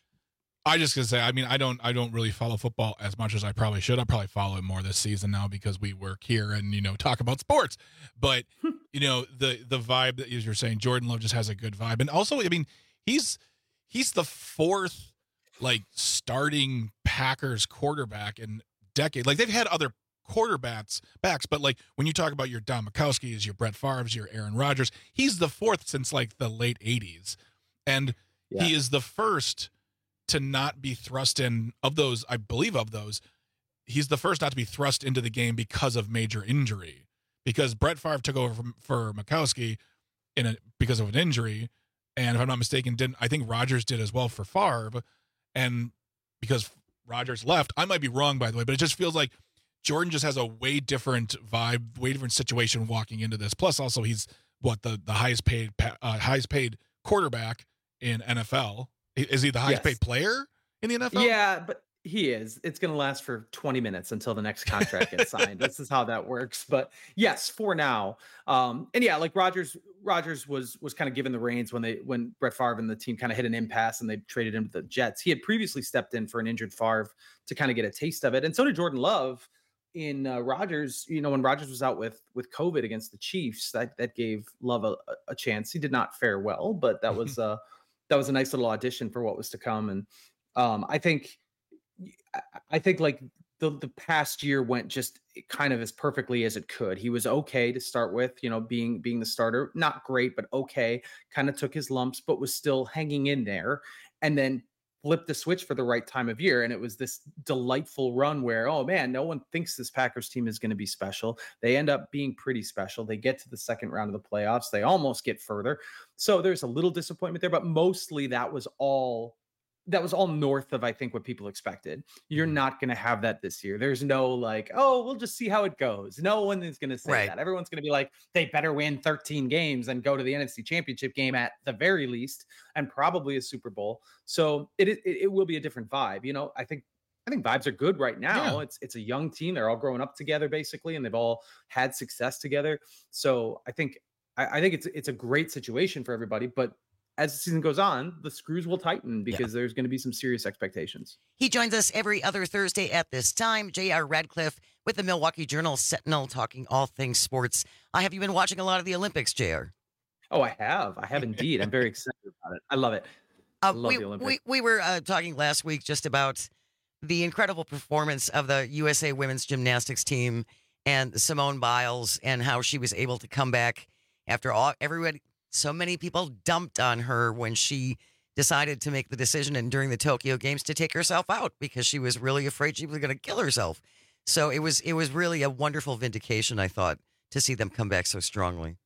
I just gonna say, I mean, I don't, I don't really follow football as much as I probably should. I probably follow it more this season now because we work here and you know talk about sports. But you know the the vibe that you're saying, Jordan Love just has a good vibe, and also, I mean, he's he's the fourth like starting Packers quarterback in decade. Like they've had other quarterbacks backs, but like when you talk about your Don Majkowski's, your Brett Favre's, your Aaron Rodgers, he's the fourth since like the late eighties, and Yeah. he is the first to not be thrust in of those, I believe of those, he's the first not to be thrust into the game because of major injury. Because Brett Favre took over from, for Majkowski in a because of an injury, and if I'm not mistaken, didn't I think Rodgers did as well for Favre, and because Rodgers left, I might be wrong by the way, but it just feels like Jordan just has a way different vibe, way different situation walking into this. Plus, also he's what the the highest paid uh, highest paid quarterback in N F L. Is he the highest Yes. paid player in the N F L? Yeah, but he is. It's going to last for twenty minutes until the next contract gets signed. This is how that works. But yes, for now. Um, and yeah, like Rodgers, Rodgers was was kind of given the reins when they when Brett Favre and the team kind of hit an impasse and they traded him to the Jets. He had previously stepped in for an injured Favre to kind of get a taste of it, and so did Jordan Love. In uh, Rodgers, you know, when Rodgers was out with with COVID against the Chiefs, that that gave Love a, a chance. He did not fare well, but that was uh, that was a nice little audition for what was to come. And um, I think, I- I think like the the past year went just kind of as perfectly as it could. He was okay to start with, you know, being being the starter, not great, but okay. Kind of took his lumps, but was still hanging in there. And then flipped the switch for the right time of year. And it was this delightful run where, oh man, no one thinks this Packers team is going to be special. They end up being pretty special. They get to the second round of the playoffs. They almost get further. So there's a little disappointment there, but mostly that was all that was all north of, I think, what people expected. You're not going to have that this year. There's no like, oh, we'll just see how it goes. No one is going to say Right. that. Everyone's going to be like, they better win thirteen games and go to the N F C Championship game at the very least, and probably a Super Bowl. So it it, it will be a different vibe. You know, I think I think vibes are good right now. Yeah. It's it's a young team. They're all growing up together basically, and they've all had success together. So I think I, I think it's it's a great situation for everybody. But as the season goes on, the screws will tighten because there's going to be some serious expectations. He joins us every other Thursday at this time. J R. Radcliffe with the Milwaukee Journal Sentinel, talking all things sports. Uh, have you been watching a lot of the Olympics, J R? Oh, I have. I have indeed. I'm very excited about it. I love it. I Uh, love we, the Olympics. we, we were uh, talking last week just about the incredible performance of the U S A women's gymnastics team and Simone Biles, and how she was able to come back after all everybody. So many people dumped on her when she decided to make the decision and during the Tokyo Games to take herself out because she was really afraid she was going to kill herself. So it was it was really a wonderful vindication, I thought, to see them come back so strongly.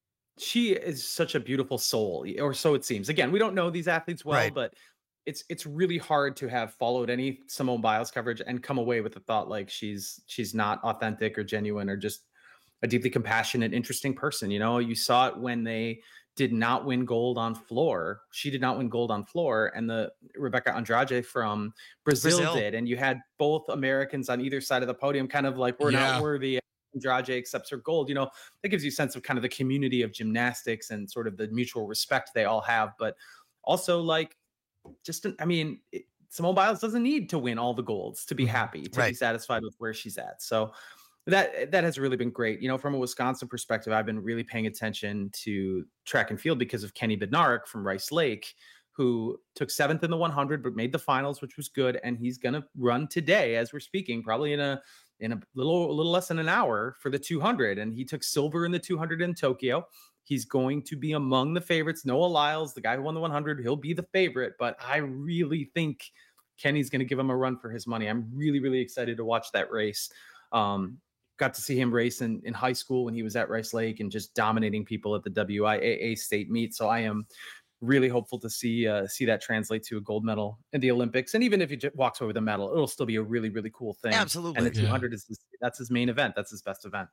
She is such a beautiful soul, or so it seems. Again, we don't know these athletes well, Right. but it's it's really hard to have followed any Simone Biles coverage and come away with the thought like she's she's not authentic or genuine or just a deeply compassionate, interesting person. You know, you saw it when they did not win gold on floor. She did not win gold on floor, and the Rebecca Andrade from Brazil, Brazil. did. And you had both Americans on either side of the podium, kind of like, we're Yeah. not worthy. Andrade accepts her gold. You know, that gives you a sense of kind of the community of gymnastics and sort of the mutual respect they all have. But also, like, just, I mean, it, Simone Biles doesn't need to win all the golds to be happy, to be Right. satisfied with where she's at. So that that has really been great. You know, from a Wisconsin perspective, I've been really paying attention to track and field because of Kenny Bednarik from Rice Lake, who took seventh in the one hundred but made the finals, which was good. And he's going to run today as we're speaking, probably in a in a little a little less than an hour for the two hundred. And he took silver in the two hundred in Tokyo. He's going to be among the favorites. Noah Lyles, the guy who won the one hundred, he'll be the favorite. But I really think Kenny's going to give him a run for his money. I'm really, really excited to watch that race. Um, got to see him race in, in high school when he was at Rice Lake and just dominating people at the W I A A state meet. So I am really hopeful to see uh, see that translate to a gold medal in the Olympics. And even if he just walks away with a medal, it'll still be a really, really cool thing. Absolutely. And the Yeah. two hundred is his, that's his main event. That's his best event.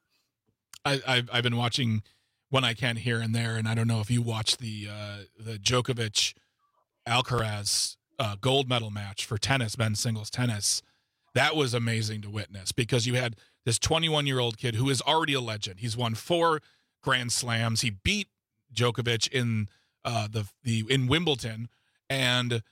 I, I've I've been watching when I can here and there, and I don't know if you watched the uh, the Djokovic Alcaraz uh, gold medal match for tennis, men's singles tennis. That was amazing to witness because you had this twenty-one year old kid who is already a legend. He's won four Grand Slams. He beat Djokovic in uh, the the in Wimbledon, and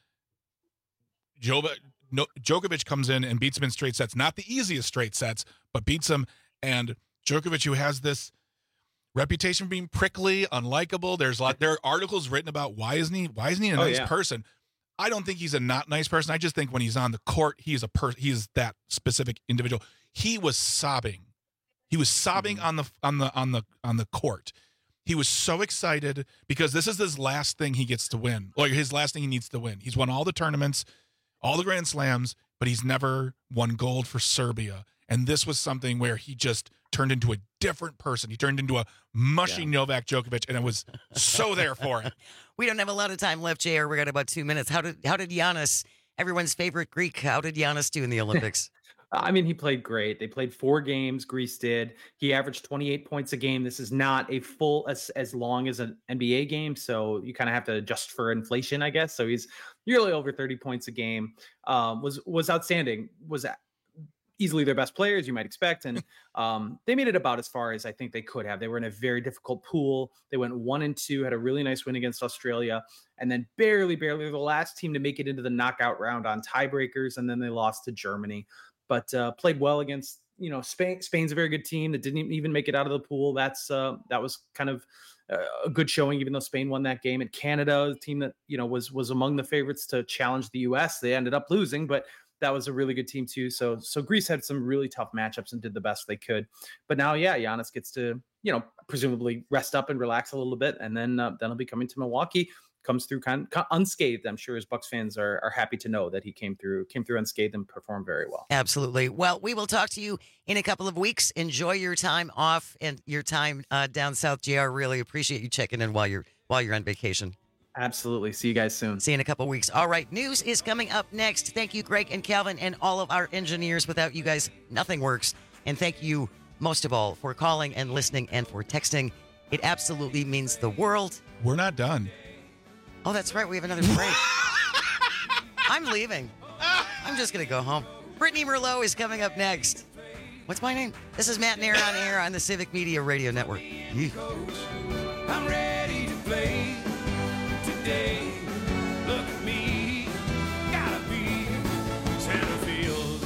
Jo- no, Djokovic comes in and beats him in straight sets. Not the easiest straight sets, but beats him. And Djokovic, who has this reputation for being prickly, unlikable. There's a lot. There are articles written about why isn't he? Why isn't he a Oh, nice yeah. person? I don't think he's a not nice person. I just think when he's on the court, he's a per. He's that specific individual. He was sobbing. He was sobbing Mm-hmm. on the on the on the on the court. He was so excited because this is his last thing he gets to win, or his last thing he needs to win. He's won all the tournaments, all the Grand Slams, but he's never won gold for Serbia. And this was something where he just turned into a different person. He turned into a mushy Novak Djokovic, and I was so there for it. We don't have a lot of time left, J R. We got about two minutes. How did how did Giannis, everyone's favorite Greek, how did Giannis do in the Olympics? I mean, he played great. They played four games. Greece did. He averaged twenty-eight points a game. This is not a full as as long as an N B A game, so you kind of have to adjust for inflation, I guess. So he's nearly over thirty points a game. Um, was was outstanding. Was easily their best player, as you might expect, and um, they made it about as far as I think they could have. They were in a very difficult pool. They went one and two, had a really nice win against Australia, and then barely, barely the last team to make it into the knockout round on tiebreakers, and then they lost to Germany. But uh, played well against, you know, Spain. Spain's a very good team that didn't even make it out of the pool. That's uh, that was kind of uh, a good showing, even though Spain won that game. And Canada, a team that, you know, was was among the favorites to challenge the U S. They ended up losing, but that was a really good team too. So so Greece had some really tough matchups and did the best they could. But now, yeah, Giannis gets to, you know, presumably rest up and relax a little bit, and then uh, then he'll be coming to Milwaukee. Comes through kind of unscathed. I'm sure his Bucks fans are are happy to know that he came through came through unscathed and performed very well. Absolutely. Well, we will talk to you in a couple of weeks. Enjoy your time off and your time uh, down south, J R. Really appreciate you checking in while you're while you're on vacation. Absolutely. See you guys soon. See you in a couple of weeks. All right. News is coming up next. Thank you, Greg and Calvin, and all of our engineers. Without you guys, nothing works. And thank you most of all for calling and listening and for texting. It absolutely means the world. We're not done. Oh, that's right. We have another break. I'm leaving. I'm just going to go home. Brittany Merlot is coming up next. What's my name? This is Matt Nair on air on the Civic Media Radio Network. Yeah. I'm ready to play today. Look at me. Gotta be center field.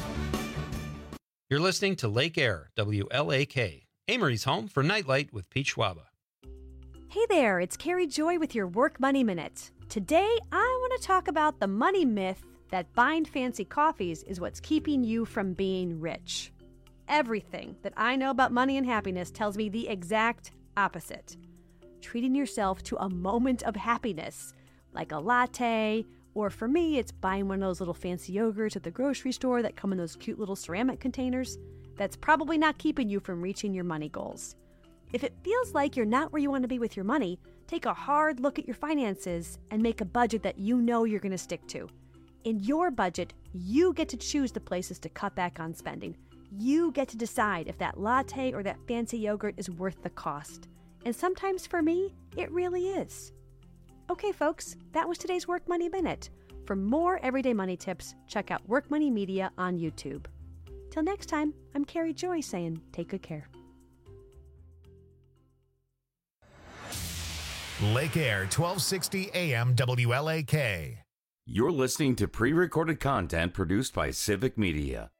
You're listening to Lake Air, W L A K, Amory's home for Nightlight with Pete Schwaba. Hey there, it's Carrie Joy with your Work Money Minute. Today, I want to talk about the money myth that buying fancy coffees is what's keeping you from being rich. Everything that I know about money and happiness tells me the exact opposite. Treating yourself to a moment of happiness, like a latte, or for me, it's buying one of those little fancy yogurts at the grocery store that come in those cute little ceramic containers, that's probably not keeping you from reaching your money goals. If it feels like you're not where you want to be with your money, take a hard look at your finances and make a budget that you know you're going to stick to. In your budget, you get to choose the places to cut back on spending. You get to decide if that latte or that fancy yogurt is worth the cost. And sometimes for me, it really is. Okay, folks, that was today's Work Money Minute. For more everyday money tips, check out Work Money Media on YouTube. Till next time, I'm Carrie Joy saying take good care. Lake Air, twelve sixty A M W L A K. You're listening to pre-recorded content produced by Civic Media.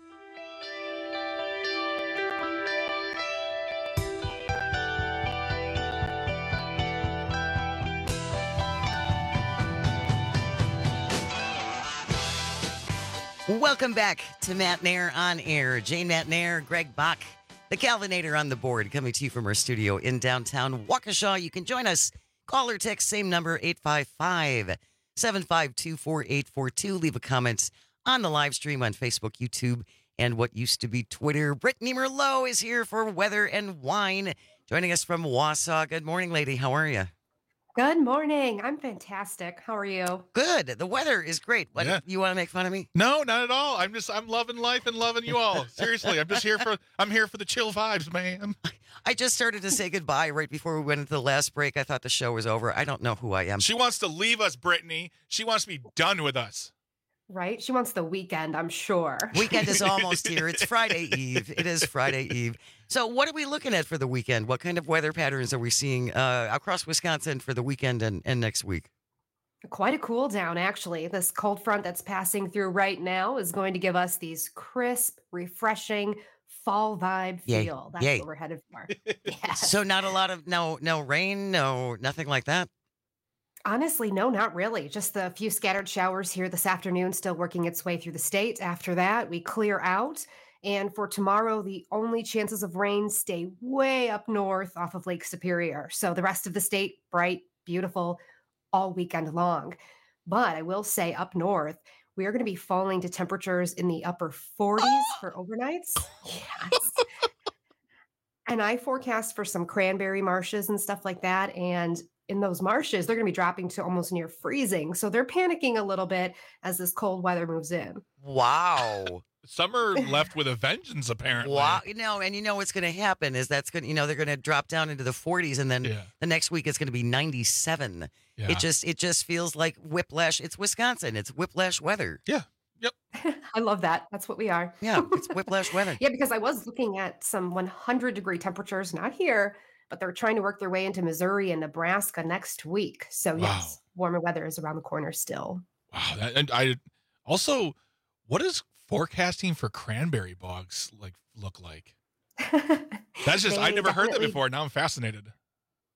Welcome back to Matt Nair on air. Jane Matt Nair, Greg Bach, the Calvinator on the board, coming to you from our studio in downtown Waukesha. You can join us. Call or text, same number, eight five five, seven five two, four eight four two. Leave a comment on the live stream on Facebook, YouTube, and what used to be Twitter. Brittany Merlot is here for Weather and Wine, joining us from Wausau. Good morning, lady. How are you? Good morning. I'm fantastic. How are you? Good. The weather is great. What, Yeah. You want to make fun of me? No, not at all. I'm just I'm loving life and loving you all. Seriously, I'm just here for I'm here for the chill vibes, man. I just started to say goodbye right before we went into the last break. I thought the show was over. I don't know who I am. She wants to leave us, Brittany. She wants to be done with us. Right? She wants the weekend, I'm sure. Weekend is almost here. It's Friday Eve. It is Friday Eve. So what are we looking at for the weekend? What kind of weather patterns are we seeing uh, across Wisconsin for the weekend and, and next week? Quite a cool down, actually. This cold front that's passing through right now is going to give us these crisp, refreshing fall vibe Yay. feel. That's Yay. what we're headed for. Yes. So not a lot of, no, no rain, no, nothing like that? Honestly, no, not really. Just the few scattered showers here this afternoon, still working its way through the state. After that, we clear out. And for tomorrow, the only chances of rain stay way up north off of Lake Superior. So the rest of the state, bright, beautiful, all weekend long. But I will say up north, we are going to be falling to temperatures in the upper forties for overnights. Yes. And I forecast for some cranberry marshes and stuff like that. And in those marshes, they're going to be dropping to almost near freezing. So they're panicking a little bit as this cold weather moves in. Wow. Summer left with a vengeance, apparently. Wow. You know, and you know what's going to happen is that's going to, you know, they're going to drop down into the forties, and then Yeah. the next week it's going to be ninety-seven. Yeah. It just it just feels like whiplash. It's Wisconsin. It's whiplash weather. Yeah. I love that. That's what we are. Yeah, it's whiplash weather. Yeah, because I was looking at some one hundred degree temperatures, not here, but they're trying to work their way into Missouri and Nebraska next week. So yes, warmer weather is around the corner still. Wow. That, and I also, what does forecasting for cranberry bogs like look like? That's just They I've never heard that definitely- before. Now I'm fascinated.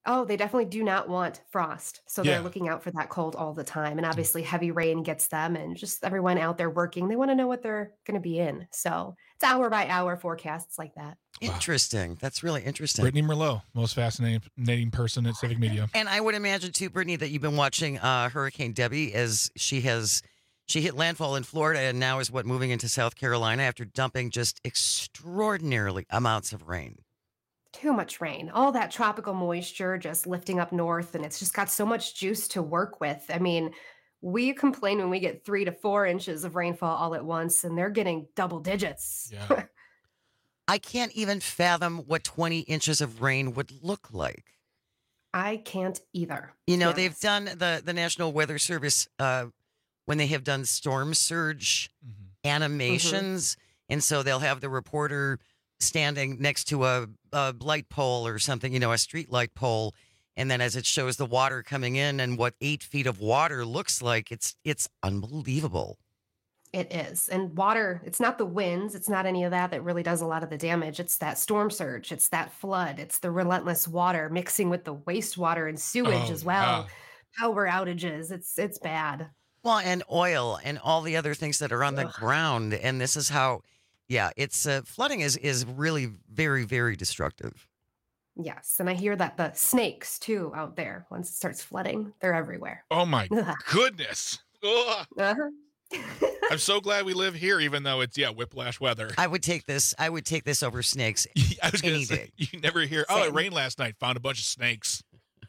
Oh, they definitely do not want frost. So Yeah. they're looking out for that cold all the time. And obviously, heavy rain gets them, and just everyone out there working, they want to know what they're going to be in. So it's hour by hour forecasts like that. Interesting. That's really interesting. Brittany Merlot, most fascinating person at Civic Media. And I would imagine too, Brittany, that you've been watching uh, Hurricane Debbie as she has she hit landfall in Florida and now is what moving into South Carolina after dumping just extraordinarily amounts of rain. Too much rain, all that tropical moisture just lifting up north, and it's just got so much juice to work with. I mean, we complain when we get three to four inches of rainfall all at once, and they're getting double digits. Yeah. I can't even fathom what twenty inches of rain would look like. I can't either. You know, to be they've honest. done the, the National Weather Service uh, when they have done storm surge animations. And so they'll have the reporter standing next to a, a light pole or something, you know, a street light pole. And then as it shows the water coming in and what eight feet of water looks like, it's it's unbelievable. It is. And water, it's not the winds, it's not any of that that really does a lot of the damage. It's that storm surge, it's that flood, it's the relentless water mixing with the wastewater and sewage Oh, as well. yeah. Power outages, it's it's bad. Well, and oil and all the other things that are on the ground. And this is how, yeah, it's uh, flooding is is really very, very destructive. Yes. And I hear that the snakes too out there, once it starts flooding, they're everywhere. Oh my goodness. Ugh. Uh-huh. I'm so glad we live here, even though it's, yeah, whiplash weather. I would take this. I would take this over snakes. I was going any to say, day. you never hear, oh, it Same. rained last night, found a bunch of snakes.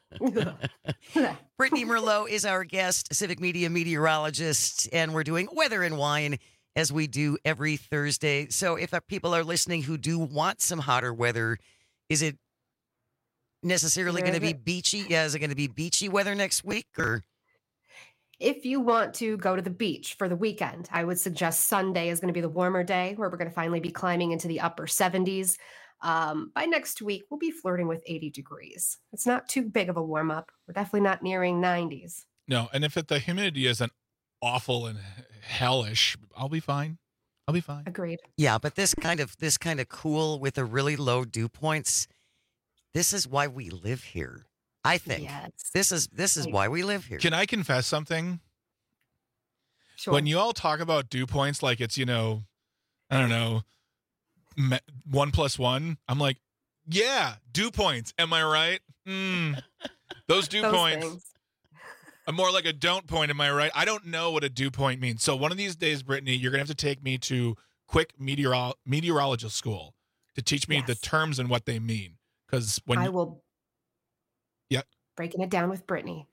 Brittany Merlot is our guest, Civic Media meteorologist, and we're doing Weather and Wine as we do every Thursday. So if people are listening who do want some hotter weather, is it necessarily Where going to is be it? beachy? Yeah, is it going to be beachy weather next week or? If you want to go to the beach for the weekend, I would suggest Sunday is going to be the warmer day where we're going to finally be climbing into the upper seventies. Um, by next week, we'll be flirting with eighty degrees. It's not too big of a warm up. We're definitely not nearing nineties. No, and if it, the humidity isn't awful and hellish, I'll be fine. I'll be fine. Agreed. Yeah, but this kind of this kind of cool with the really low dew points, this is why we live here. I think Yes. this is this is why we live here. Can I confess something? Sure. When you all talk about dew points like it's, you know, I don't know, me- one plus one, I'm like, yeah, dew points. Am I right? Mm. Those dew Those points. things. I'm more like a don't point. Am I right? I don't know what a dew point means. So one of these days, Brittany, you're going to have to take me to quick meteoro- meteorologist school to teach me the terms and what they mean. Because when I you, will yeah. breaking it down with Brittany.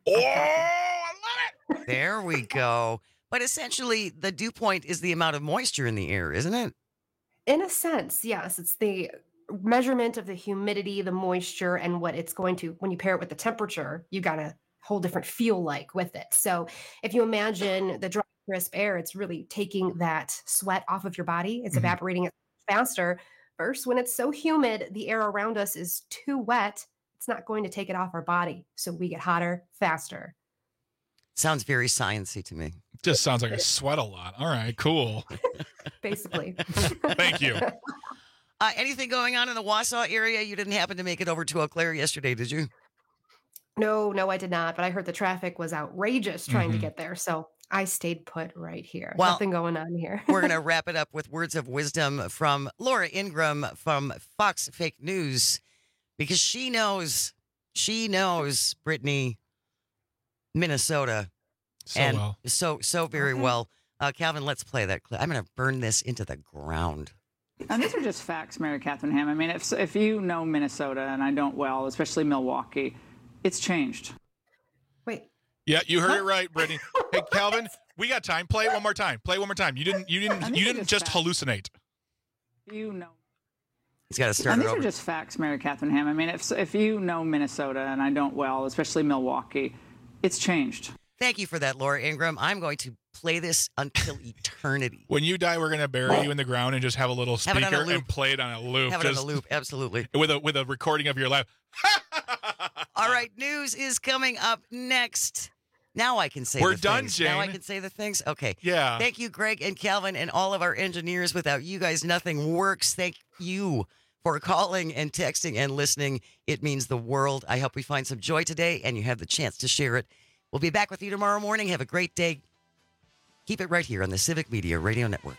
There we go. But essentially, the dew point is the amount of moisture in the air, isn't it? In a sense, yes. It's the measurement of the humidity, the moisture, and what it's going to, when you pair it with the temperature, you got a whole different feel like with it. So if you imagine the dry, crisp air, it's really taking that sweat off of your body. It's Mhm. evaporating it faster. First, when it's so humid, the air around us is too wet. It's not going to take it off our body. So we get hotter faster. Sounds very sciencey to me. Just sounds like I sweat a lot. All right, cool. Basically. Thank you. Uh, anything going on in the Wausau area? You didn't happen to make it over to Eau Claire yesterday, did you? No, no, I did not. But I heard the traffic was outrageous trying Mhm. to get there. So I stayed put right here. Well, Nothing going on here. We're going to wrap it up with words of wisdom from Laura Ingram from Fox Fake News because she knows, she knows, Brittany, Minnesota. So and well. So, so very Okay. well. Uh, Calvin, let's play that clip. I'm going to burn this into the ground. And these are just facts, Mary Catherine Ham. I mean, if if you know Minnesota, and I don't well, especially Milwaukee, it's changed. Wait. Yeah, you heard it right, Brittany. Hey, Calvin, we got time. Play it one more time. Play it one more time. You didn't. You I didn't. think You I didn't just just found- hallucinate. You know. He's got to start And it these are over. just facts, Mary Catherine Ham. I mean, if if you know Minnesota, and I don't well, especially Milwaukee, it's changed. Thank you for that, Laura Ingram. I'm going to play this until eternity. When you die, we're gonna bury you in the ground and just have a little Have it on a speaker loop. and play it on a loop. Have it on just a loop, absolutely. with a with a recording of your life. All right, news is coming up next. Now I can say We're the done, things. Now I Jane. can say the things. Okay. Yeah. Thank you, Greg and Calvin, and all of our engineers. Without you guys, nothing works. Thank you for calling and texting and listening. It means the world. I hope we find some joy today and you have the chance to share it. We'll be back with you tomorrow morning. Have a great day. Keep it right here on the Civic Media Radio Network.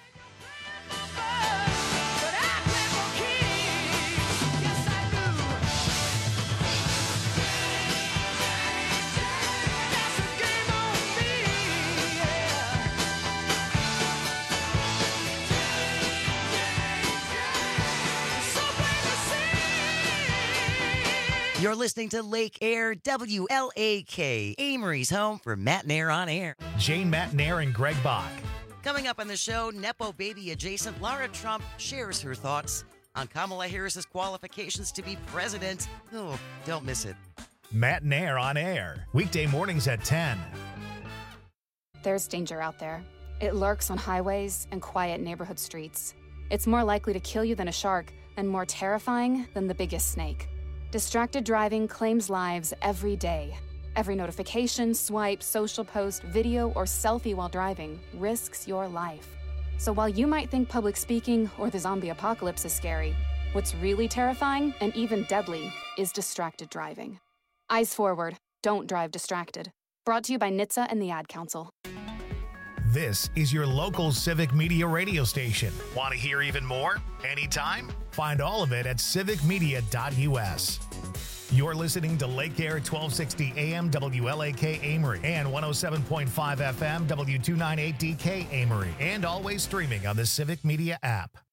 You're listening to Lake Air, W L A K, Amory's home for Matt Nair on Air. Jane Matt Nair and Greg Bach. Coming up on the show, Nepo baby adjacent Lara Trump shares her thoughts on Kamala Harris's qualifications to be president. Oh, don't miss it. Matt Nair on Air, weekday mornings at ten. There's danger out there. It lurks on highways and quiet neighborhood streets. It's more likely to kill you than a shark and more terrifying than the biggest snake. Distracted driving claims lives every day. Every notification, swipe, social post, video, or selfie while driving risks your life. So while you might think public speaking or the zombie apocalypse is scary, what's really terrifying and even deadly is distracted driving. Eyes forward, don't drive distracted. Brought to you by N H T S A and the Ad Council. This is your local Civic Media radio station. Want to hear even more? Anytime? Find all of it at civic media dot U S. You're listening to Lake Air twelve sixty A M W L A K Amory and one oh seven point five F M W two ninety-eight D K Amory, and always streaming on the Civic Media app.